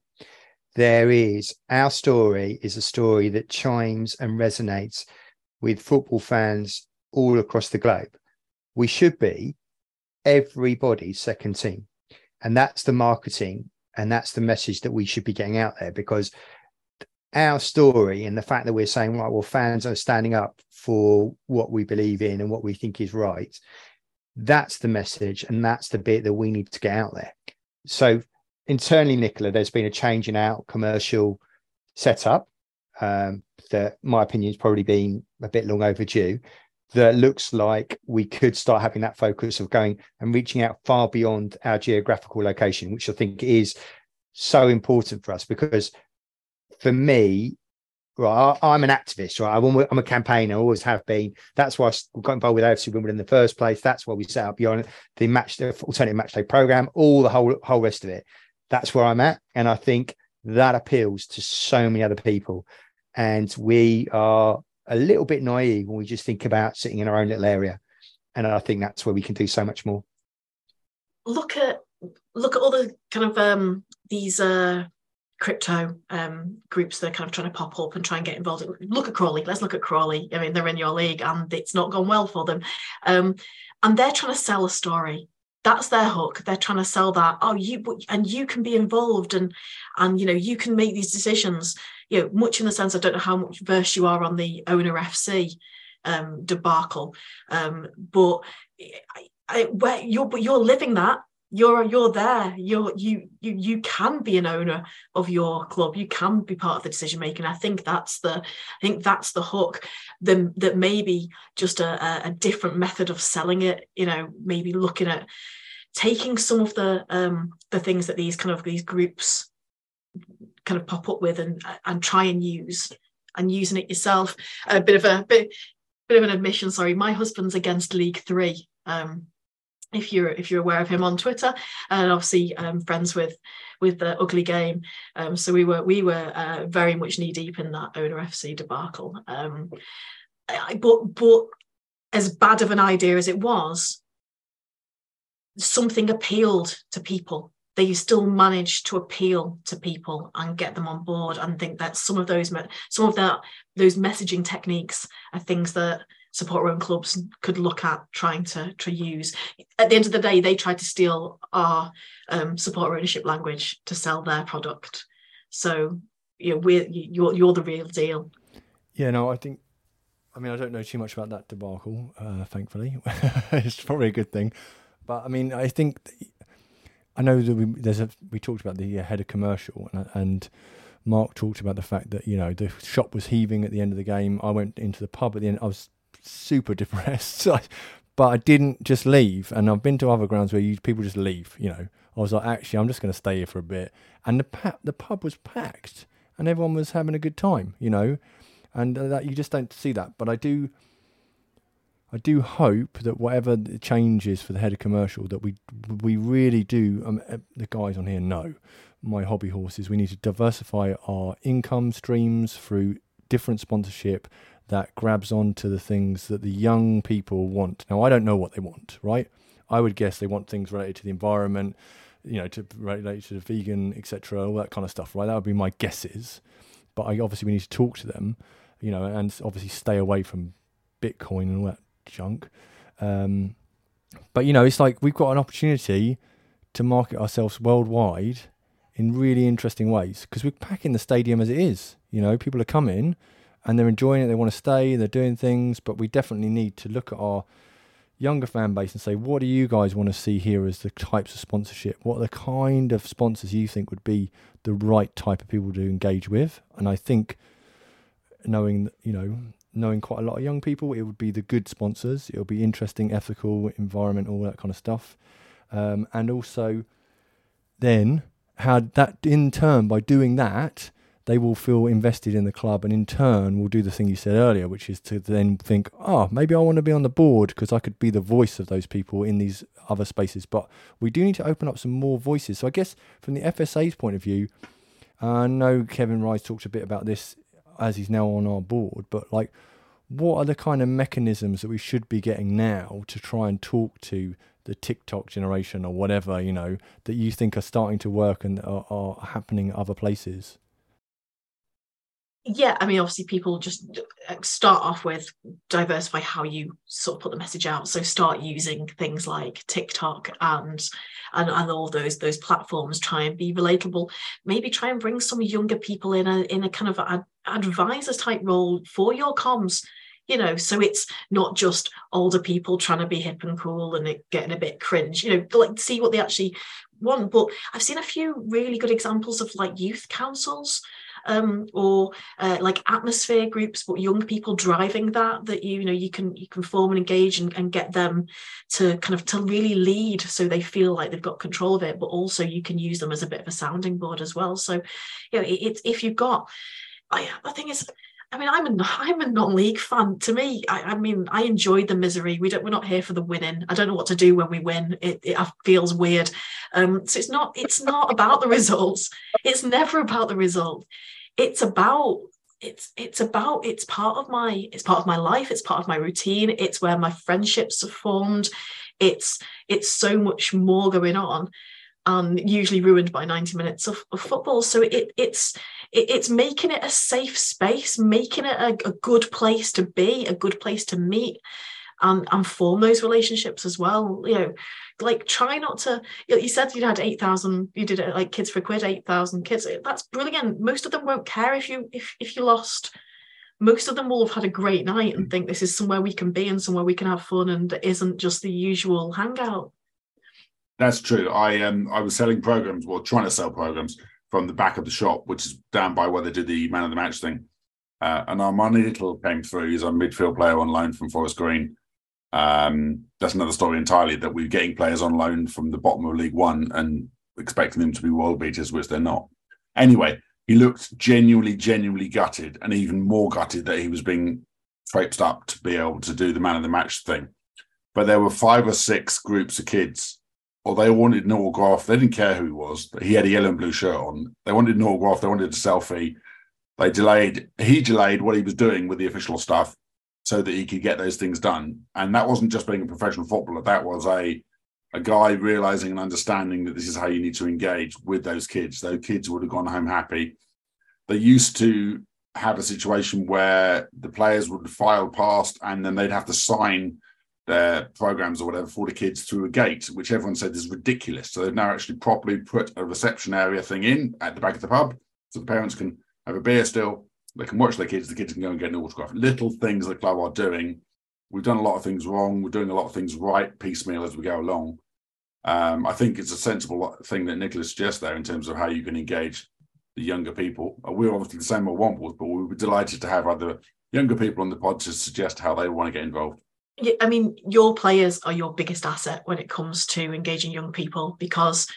Our story is a story that chimes and resonates with football fans all across the globe. We should be everybody's second team. And that's the marketing and that's the message that we should be getting out there, because our story and the fact that we're saying, right, well, fans are standing up for what we believe in and what we think is right. That's the message. And that's the bit that we need to get out there. So internally, Nicola, there's been a change in our commercial setup that, my opinion, has probably been a bit long overdue. That looks like we could start having that focus of going and reaching out far beyond our geographical location, which I think is so important for us. Because for me, right, I'm an activist, right? I'm a campaigner, I always have been. That's why I got involved with AFC Wimbledon in the first place. That's why we set up beyond the alternative matchday program, all the whole rest of it. That's where I'm at. And I think that appeals to so many other people. And we are a little bit naive when we just think about sitting in our own little area. And I think that's where we can do so much more. Look at all the kind of these crypto groups that are kind of trying to pop up and try and get involved. Look at Crawley. Let's look at Crawley. I mean, they're in your league and it's not gone well for them. And they're trying to sell a story. That's their hook. They're trying to sell that. Oh, you can be involved and you can make these decisions. Much in the sense, I don't know how much versed you are on the Owner FC debacle, but you're living that. You're there. You can be an owner of your club. You can be part of the decision making. I think that's the hook. That maybe just a different method of selling it. Maybe looking at taking some of the things that these groups kind of pop up with and try and use and using it yourself. A bit of an admission. Sorry, my husband's against League 3. If you're aware of him on Twitter, and obviously friends with the Ugly Game, so we were very much knee deep in that Owner FC debacle. But as bad of an idea as it was, something appealed to people. They still managed to appeal to people and get them on board. And think that some of those messaging techniques are things that support-run clubs could look at trying to use. At the end of the day, they tried to steal our supporter ownership language to sell their product. So you're the real deal. Yeah, no, I don't know too much about that debacle, thankfully. It's probably a good thing. But I mean, I think I know that we talked about the head of commercial, and Mark talked about the fact that the shop was heaving at the end of the game. I went into the pub at the end. I was super depressed. So but I didn't just leave. And I've been to other grounds where people just leave, you know. I was like, actually, I'm just going to stay here for a bit. And the pub was packed and everyone was having a good time, you know. And that you just don't see that. But I do hope that whatever the change is for the head of commercial, that we really do, the guys on here know, my hobby horses, we need to diversify our income streams through different sponsorship that grabs onto the things that the young people want. Now, I don't know what they want, right? I would guess they want things related to the environment, you know, related to the vegan, etc., all that kind of stuff, right? That would be my guesses. But obviously we need to talk to them, you know, and obviously stay away from Bitcoin and all that junk. But, you know, it's like we've got an opportunity to market ourselves worldwide in really interesting ways, because we're packing the stadium as it is. You know, people are coming and they're enjoying it, they want to stay, they're doing things, but we definitely need to look at our younger fan base and say, what do you guys want to see here as the types of sponsorship? What are the kind of sponsors you think would be the right type of people to engage with? And I think knowing quite a lot of young people, it would be the good sponsors. It'll be interesting, ethical, environment, all that kind of stuff. And also then how that in turn, by doing that, they will feel invested in the club, and in turn will do the thing you said earlier, which is to then think, maybe I want to be on the board because I could be the voice of those people in these other spaces. But we do need to open up some more voices. So I guess from the FSA's point of view, I know Kevin Rice talked a bit about this as he's now on our board, but like, what are the kind of mechanisms that we should be getting now to try and talk to the TikTok generation or whatever, you know, that you think are starting to work and are happening at other places? Yeah, I mean, obviously people just start off with diversify how you sort of put the message out. So start using things like TikTok and all those platforms. Try and be relatable. Maybe try and bring some younger people in a kind of advisor type role for your comms. You know, so it's not just older people trying to be hip and cool and it getting a bit cringe, you know, like see what they actually want. But I've seen a few really good examples of like youth councils or like atmosphere groups, but young people driving that you can form and engage and get them to kind of to really lead, so they feel like they've got control of it, but also you can use them as a bit of a sounding board as well. So, you know, it's if you've got, the thing is, I mean, I'm a non-league fan. To me, I mean, I enjoyed the misery. We're not here for the winning. I don't know what to do when we win. It feels weird. So it's not about the results. It's never about the result. It's part of my life. It's part of my routine. It's where my friendships are formed. It's so much more going on, usually ruined by 90 minutes of football. So it's making it a safe space, making it a good place to be, a good place to meet and form those relationships as well. You know, like try not to, you said you had 8,000, you did it like Kids for a Quid, 8,000 kids. That's brilliant. Most of them won't care if you lost. Most of them will have had a great night and think this is somewhere we can be and somewhere we can have fun and it isn't just the usual hangout. That's true. I was selling programs, trying to sell programs from the back of the shop, which is down by where they did the man of the match thing. And Armani Little came through. He's a midfield player on loan from Forest Green. That's another story entirely, that we're getting players on loan from the bottom of League One and expecting them to be world beaters, which they're not. Anyway, he looked genuinely gutted, and even more gutted that he was being traipsed up to be able to do the man of the match thing. But there were 5 or 6 groups of kids, or they wanted an autograph. They didn't care who he was. He had a yellow and blue shirt on. They wanted an autograph. They wanted a selfie. He delayed what he was doing with the official stuff so that he could get those things done. And that wasn't just being a professional footballer. That was a guy realizing and understanding that this is how you need to engage with those kids. Those kids would have gone home happy. They used to have a situation where the players would file past and then they'd have to sign their programs or whatever for the kids through a gate, which everyone said is ridiculous. So they've now actually properly put a reception area thing in at the back of the pub so the parents can have a beer still. They can watch their kids. The kids can go and get an autograph. Little things the club are doing. We've done a lot of things wrong. We're doing a lot of things right piecemeal as we go along. I think it's a sensible thing that Nicholas suggests there in terms of how you can engage the younger people. We're obviously the same at Wombles, but we were delighted to have other younger people on the pod to suggest how they want to get involved. I mean, your players are your biggest asset when it comes to engaging young people, because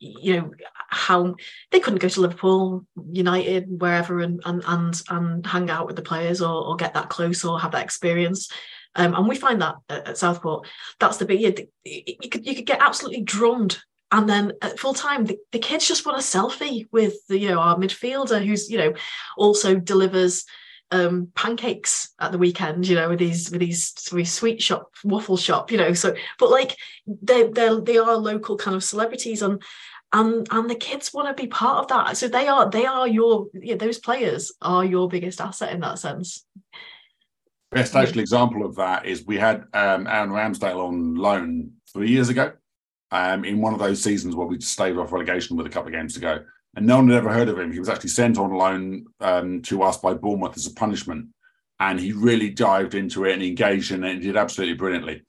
how they couldn't go to Liverpool, United, wherever, and hang out with the players or get that close or have that experience. And we find that at Southport, that's the big. You could get absolutely drummed, and then at full time, the kids just want a selfie with our midfielder, who's also delivers pancakes at the weekend, with these sweet shop, waffle shop, So, but like they are local kind of celebrities, and the kids want to be part of that. So they are your those players are your biggest asset in that sense. Best actual example of that is we had Aaron Ramsdale on loan 3 years ago, in one of those seasons where we staved off relegation with a couple of games to go. And no one had ever heard of him. He was actually sent on loan to us by Bournemouth as a punishment. And he really dived into it and engaged in it and did absolutely brilliantly.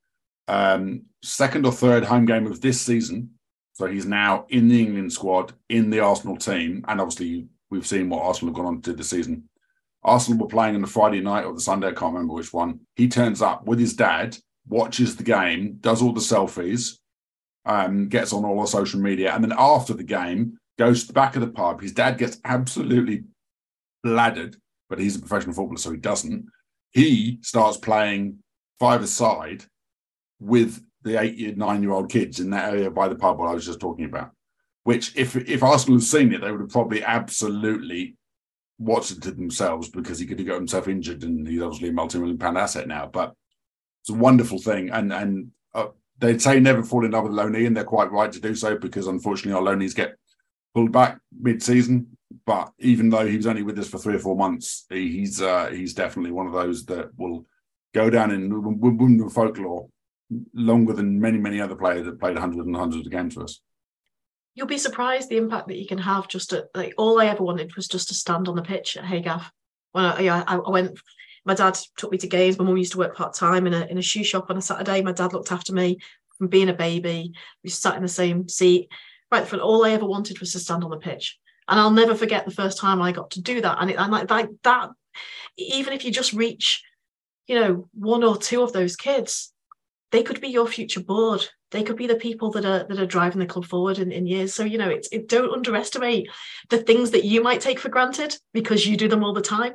Second or third home game of this season. So he's now in the England squad, in the Arsenal team. And obviously, we've seen what Arsenal have gone on to do this season. Arsenal were playing on the Friday night or the Sunday, I can't remember which one. He turns up with his dad, watches the game, does all the selfies, gets on all our social media. And then after the game, goes to the back of the pub. His dad gets absolutely bladdered, but he's a professional footballer, so he doesn't. He starts playing five-a-side with the 8-year, 9-year-old kids in that area by the pub where I was just talking about, which if Arsenal had seen it, they would have probably absolutely watched it to themselves, because he could have got himself injured, and he's obviously a multi-million-pound asset now. But it's a wonderful thing. And they'd say never fall in love with Loney, and they're quite right to do so, because unfortunately our Loneys get pulled back mid-season. But even though he was only with us for 3 or 4 months, he's definitely one of those that will go down in Wimbledon folklore longer than many other players that played hundreds and hundreds of games for us. You'll be surprised the impact that you can have. Just like, all I ever wanted was just to stand on the pitch at Haygaff. When I went, my dad took me to games. My mum used to work part-time in a shoe shop on a Saturday. My dad looked after me from being a baby. We sat in the same seat right in front. All I ever wanted was to stand on the pitch. And I'll never forget the first time I got to do that. And I'm like that, even if you just reach, 1 or 2 of those kids, they could be your future board. They could be the people that are driving the club forward in years. So, don't underestimate the things that you might take for granted, because you do them all the time.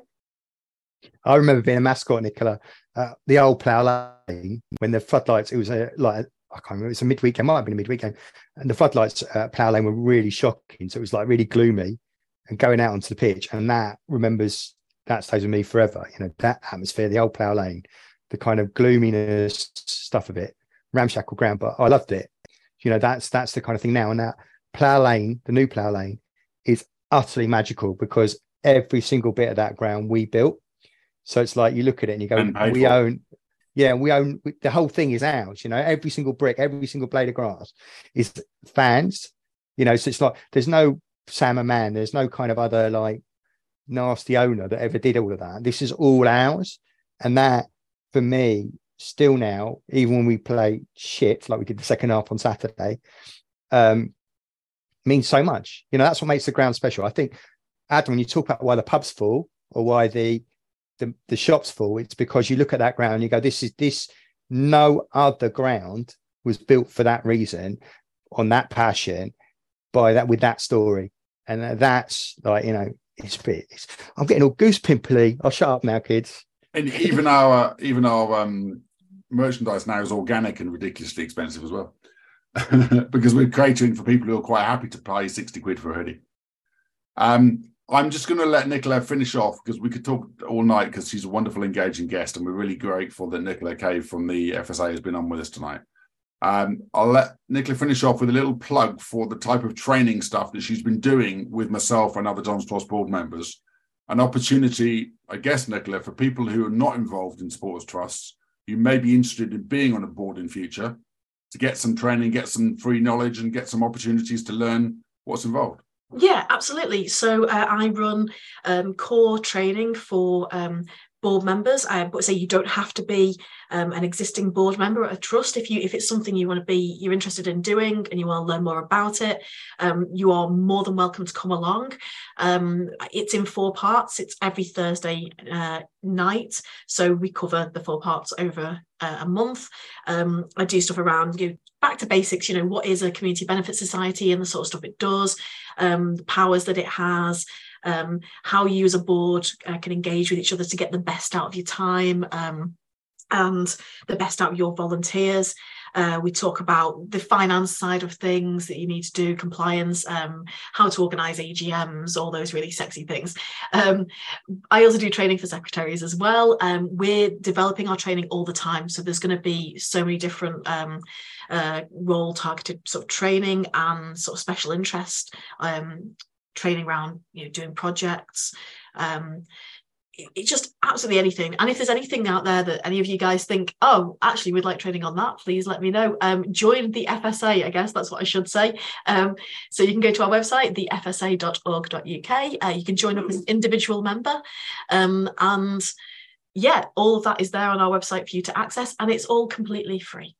I remember being a mascot, Nicola, the old Plough Lane, when the floodlights, it was I can't remember, it's a midweek game, might have been a midweek game, and the floodlights at Plough Lane were really shocking. So it was like really gloomy, and going out onto the pitch, and that stays with me forever. That atmosphere, the old Plough Lane, the kind of gloominess stuff of it, ramshackle ground, but I loved it. That's the kind of thing now. And that Plough Lane, the new Plough Lane, is utterly magical, because every single bit of that ground we built. So it's like you look at it and you go, we own the whole thing is ours. Every single brick, every single blade of grass is fans. So it's like there's no Sam and Man, there's no kind of other like nasty owner that ever did all of that. This is all ours, and that for me, still now, even when we play shit like we did the second half on Saturday, means so much. That's what makes the ground special. I think, Adam, when you talk about why the pub's full or why the shop's full, it's because you look at that ground and you go, this no other ground was built for that reason, on that passion, with that story. And that's like, I'm getting all goose pimply. I'll shut up now, kids. And even our merchandise now is organic and ridiculously expensive as well, because we're catering for people who are quite happy to pay 60 quid for a hoodie. I'm just going to let Nicola finish off, because we could talk all night, because she's a wonderful, engaging guest, and we're really grateful that Nicola Kay from the FSA has been on with us tonight. I'll let Nicola finish off with a little plug for the type of training stuff that she's been doing with myself and other Don's Plus board members. An opportunity, I guess, Nicola, for people who are not involved in sports trusts, who may be interested in being on a board in future, to get some training, get some free knowledge, and get some opportunities to learn what's involved. Yeah, absolutely. So I run core training for board members, but say you don't have to be an existing board member at a trust. If it's something you're interested in doing and you want to learn more about it, you are more than welcome to come along. It's in 4 parts. It's every Thursday night, so we cover the 4 parts over a month. I do stuff around back to basics. What is a community benefit society and the sort of stuff it does, the powers that it has. How you as a board can engage with each other to get the best out of your time and the best out of your volunteers. We talk about the finance side of things that you need to do, compliance, how to organise AGMs, all those really sexy things. I also do training for secretaries as well. We're developing our training all the time. So there's going to be so many different role targeted sort of training and sort of special interest training around doing projects. It's just absolutely anything. And if there's anything out there that any of you guys think, oh, actually we'd like training on that, please let me know. Join the FSA, I guess that's what I should say. So you can go to our website, thefsa.org.uk. You can join up as an individual member. And yeah, all of that is there on our website for you to access, and it's all completely free.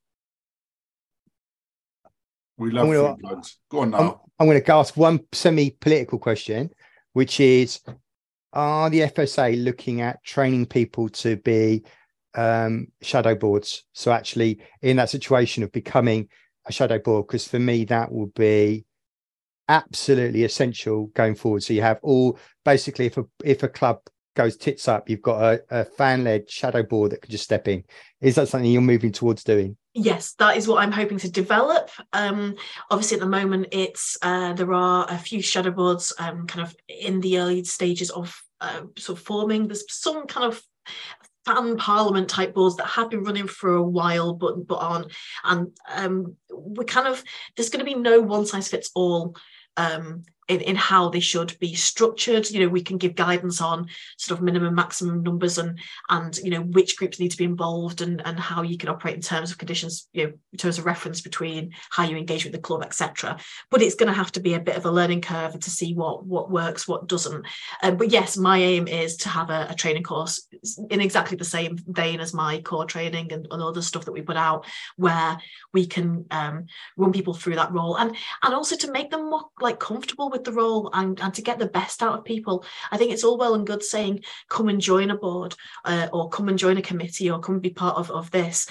We love free plugs. Go on now. I'm going to ask one semi-political question, which is, are the FSA looking at training people to be shadow boards? So actually in that situation of becoming a shadow board, because for me, that will be absolutely essential going forward. So you have all, basically, if a club goes tits up, you've got a fan-led shadow board that could just step in. Is that something you're moving towards doing? Yes, that is what I'm hoping to develop. Obviously, at the moment, it's there are a few shadow boards kind of in the early stages of sort of forming. There's some kind of fan parliament type boards that have been running for a while, but aren't. And we're kind of, there's going to be no one size fits all in how they should be structured. We can give guidance on sort of minimum, maximum numbers and which groups need to be involved and how you can operate in terms of conditions, in terms of reference between how you engage with the club, etc. But it's going to have to be a bit of a learning curve to see what works, what doesn't. But yes, my aim is to have a training course in exactly the same vein as my core training and other stuff that we put out, where we can run people through that role and also to make them more comfortable with the role and to get the best out of people. I think it's all well and good saying come and join a board or come and join a committee or come and be part of this.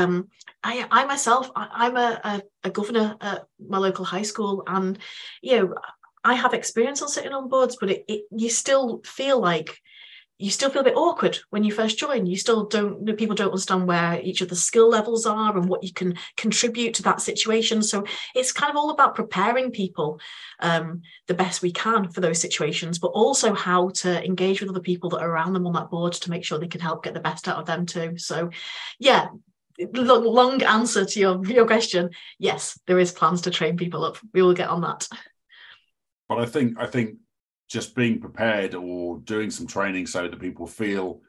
I myself, I'm a governor at my local high school, and I have experience on sitting on boards, but you still feel a bit awkward when you first join. You still people don't understand where each other's skill levels are and what you can contribute to that situation. So it's kind of all about preparing people the best we can for those situations, but also how to engage with other people that are around them on that board to make sure they can help get the best out of them too. So yeah, long answer to your question. Yes, there is plans to train people up. We will get on that. But I think just being prepared or doing some training so that people feel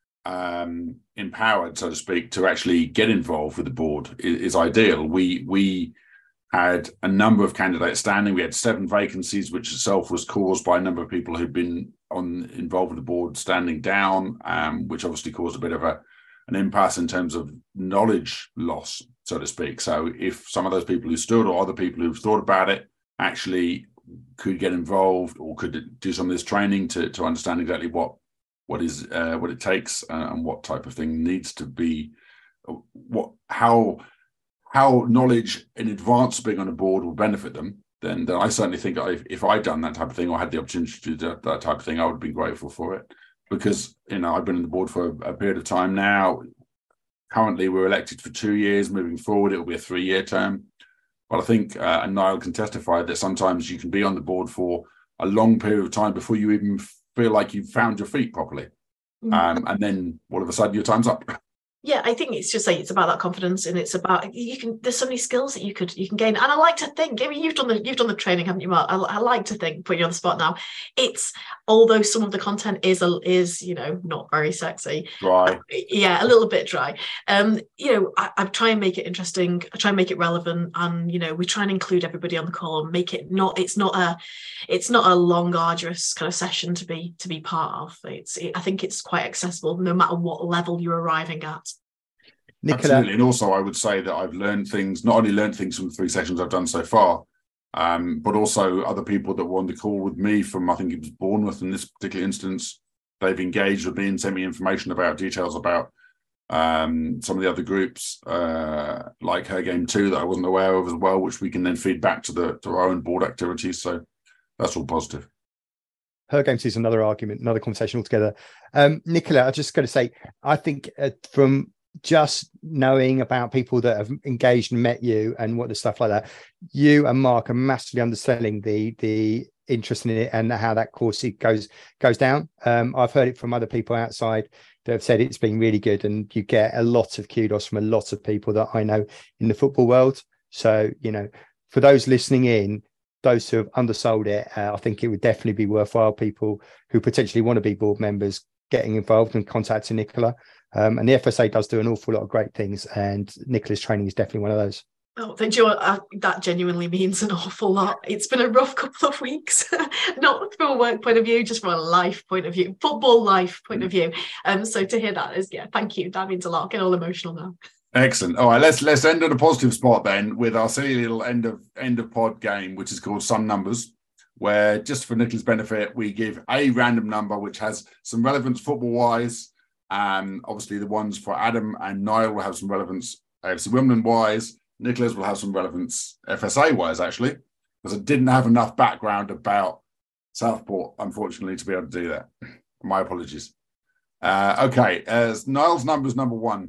empowered, so to speak, to actually get involved with the board is ideal. We had a number of candidates standing. We had 7 vacancies, which itself was caused by a number of people who'd been involved with the board standing down, which obviously caused a bit of an impasse in terms of knowledge loss, so to speak. So if some of those people who stood or other people who've thought about it actually could get involved or could do some of this training to understand exactly what it takes and what type of thing needs to be, how knowledge in advance of being on a board will benefit them, then I certainly think if I'd done that type of thing or had the opportunity to do that type of thing, I would be grateful for it, because I've been on the board for a period of time now. Currently, we're elected for 2 years. Moving forward, it will be a 3-year term. But I think, and Niall can testify, that sometimes you can be on the board for a long period of time before you even feel like you've found your feet properly. And then all of a sudden your time's up. Yeah, I think it's just like it's about that confidence, and it's about there's so many skills that you can gain. And I like to think, I mean, you've done the training, haven't you, Mark? I like to think, putting you on the spot now, it's, although some of the content is not very sexy, Dry. Yeah, a little bit dry. I try and make it interesting. I try and make it relevant, and we try and include everybody on the call and make it not. It's not a long, arduous kind of session to be part of. I think it's quite accessible, no matter what level you're arriving at. Nicola. Absolutely. And also, I would say that I've not only learned things from the 3 sessions I've done so far, but also other people that were on the call with me from, I think it was Bournemouth in this particular instance. They've engaged with me and sent me information about details about some of the other groups, like Her Game 2, that I wasn't aware of as well, which we can then feed back to our own board activities. So that's all positive. Her Game 2 is another argument, another conversation altogether. Nicola, I'm just going to say, I think from just knowing about people that have engaged and met you and what the stuff like that, you and Mark are massively underselling the interest in it and how that course goes down. I've heard it from other people outside that have said it's been really good, and you get a lot of kudos from a lot of people that I know in the football world. So, for those listening in, those who have undersold it, I think it would definitely be worthwhile, people who potentially want to be board members getting involved and contacting Nicola. And the FSA does do an awful lot of great things, and Nicola's training is definitely one of those. Oh, thank you. That genuinely means an awful lot. It's been a rough couple of weeks, not from a work point of view, just from a life point of view, football life point of view. So to hear that is, thank you. That means a lot. Get all emotional now. Excellent. All right, let's end on a positive spot then with our silly little end of pod game, which is called Some Numbers, where, just for Nicola's benefit, we give a random number which has some relevance football wise. Obviously, the ones for Adam and Niall will have some relevance AFC Wimbledon wise. Nicola's will have some relevance FSA wise, actually, because I didn't have enough background about Southport, unfortunately, to be able to do that. My apologies. Okay, Niall's number is number 1.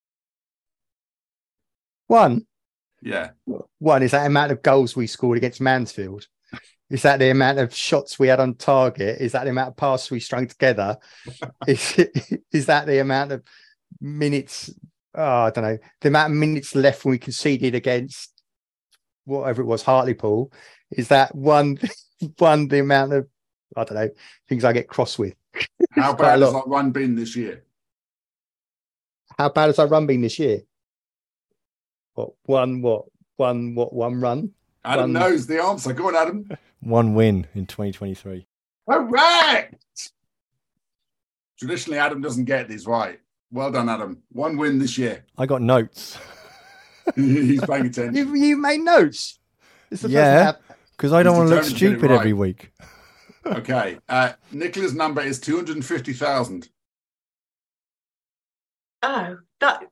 1? Yeah. 1 is that amount of goals we scored against Mansfield. Is that the amount of shots we had on target? Is that the amount of passes we strung together? Is that the amount of minutes? Oh, I don't know. The amount of minutes left when we conceded against whatever it was, Hartlepool. Is that one the amount of, I don't know, things I get cross with? How bad has our run been this year? How bad has our run been this year? One run? Adam knows the answer. Go on, Adam. 1 win in 2023. Correct! Traditionally, Adam doesn't get these right. Well done, Adam. 1 win this year. I got notes. He's paying attention. You made notes? Yeah, because I don't want to look stupid every week. Okay. Nicola's number is 250,000. Oh, that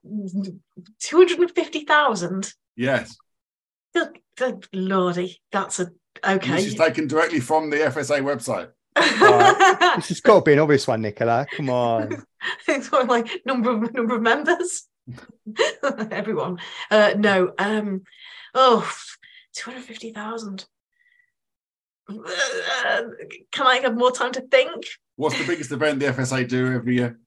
250,000? Yes. Good lordy, that's okay. This is taken directly from the FSA website. Right. This has got to be an obvious one, Nicola. Come on. It's like number of members. Everyone. No. 250,000. Can I have more time to think? What's the biggest event the FSA do every year?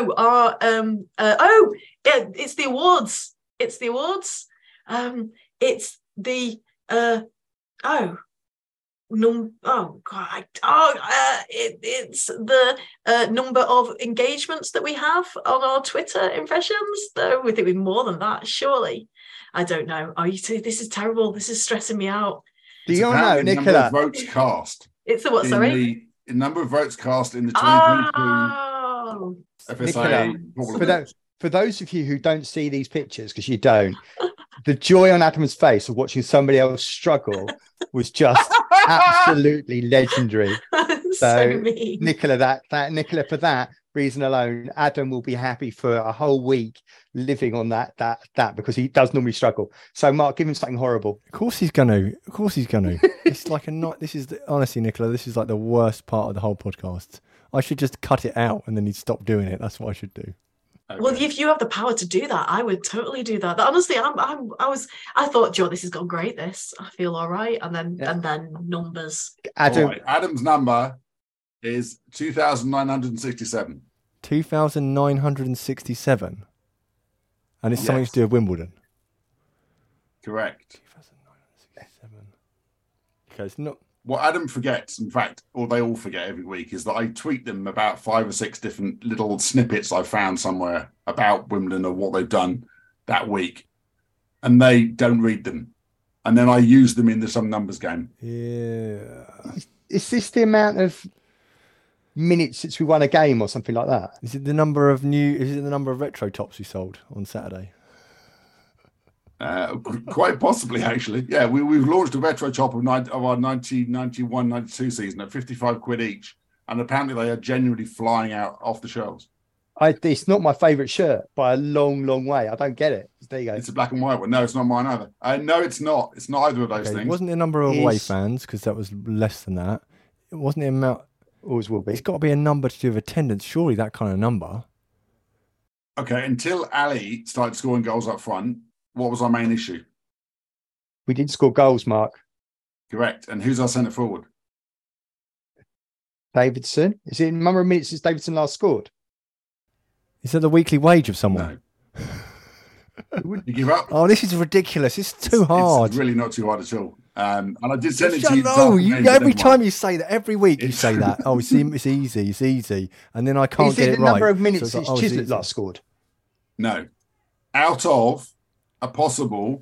It's the awards. It's the awards. It's the it's the number of engagements that we have on our Twitter impressions. Though we think we've more than that, surely. I don't know. This is terrible. This is stressing me out. Do you know, Nicola? Number of votes cast. It's the what? Sorry. The number of votes cast in the 2022 FSA. Nicola, for those of you who don't see these pictures, because you don't, the joy on Adam's face of watching somebody else struggle was just absolutely legendary. So mean. Nicola, Nicola, for that reason alone, Adam will be happy for a whole week living on that because he does normally struggle. So Mark, give him something horrible. Of course he's gonna. It's like honestly, Nicola, this is like the worst part of the whole podcast. I should just cut it out and then he'd stop doing it. That's what I should do. Okay. Well, if you have the power to do that, I would totally do that. Honestly, I thought, Joe, this has gone great. This, I feel all right, and then numbers. Adam, right. Adam's number is 2,967. 2,967. And it's something to do with Wimbledon. Correct. 2,967. Okay, it's not. What Adam forgets, in fact, or they all forget every week, is that I tweet them about 5 or 6 different little snippets I found somewhere about Wimbledon or what they've done that week, and they don't read them. And then I use them in the some numbers game. Yeah. Is this the amount of minutes since we won a game or something like that? Is it the number of retro tops we sold on Saturday? Quite possibly, actually. Yeah, we've launched a retro top of our 1991-92 season at 55 quid each, and apparently they are genuinely flying out off the shelves. It's not my favourite shirt by a long, long way. I don't get it. There you go. It's a black and white one. No, it's not mine either. No, it's not. It's not either of those things. It wasn't the number of away fans, because that was less than that. It wasn't the amount. Always will be. It's got to be a number to do with attendance. Surely that kind of number. Okay, until Ali started scoring goals up front, what was our main issue? We didn't score goals, Mark. Correct. And who's our centre forward? Davidson. Is it a number of minutes since Davidson last scored? Is that the weekly wage of someone? No. You give up? Oh, this is ridiculous. It's too hard. It's really not too hard at all. And I did send it to you. Every time you say that, every week you say that. Oh, it's easy. And then I can't get it right. Is it the number of minutes since Chislett last scored? No. Out of a possible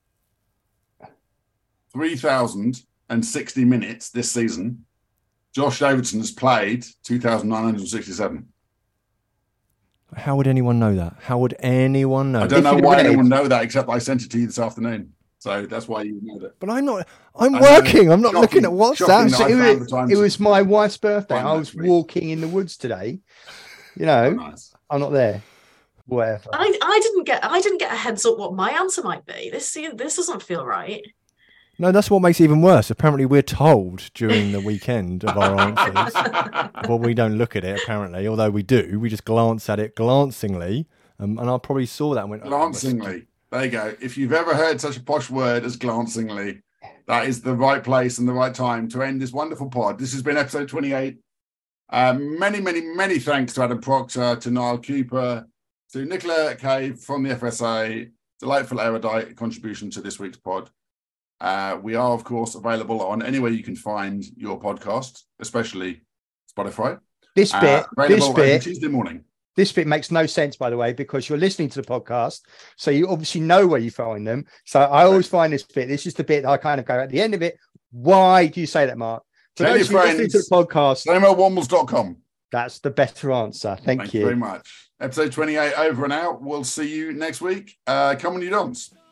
3,060 minutes this season, Josh Davidson has played 2,967. How would anyone know that? How would anyone know? I don't know why anyone know that, except I sent it to you this afternoon. So that's why you know that. But I'm not. I'm working. I'm not looking at WhatsApp. So it was my wife's birthday. I was walking in the woods today. You know, nice. I'm not there. Whatever. I didn't get a heads up what my answer might be. This doesn't feel right. No, that's what makes it even worse. Apparently, we're told during the weekend of our answers. Well, we don't look at it, apparently, although we do. We just glance at it glancingly. And I probably saw that and went... Glancingly. There you go. If you've ever heard such a posh word as glancingly, that is the right place and the right time to end this wonderful pod. This has been episode 28. Many thanks to Adam Proctor, to Niall Cooper, to Nicola Kay from the FSA. Delightful erudite contribution to this week's pod. We are, of course, available on anywhere you can find your podcast, especially Spotify. This bit, Tuesday morning. This bit makes no sense, by the way, because you're listening to the podcast, so you obviously know where you find them. So I always find this bit. This is the bit that I kind of go at the end of it. Why do you say that, Mark? For those who listening to the podcast, SamuelWombles.com. That's the better answer. Thank you very much. Episode 28 over and out. We'll see you next week. Come on, you dons.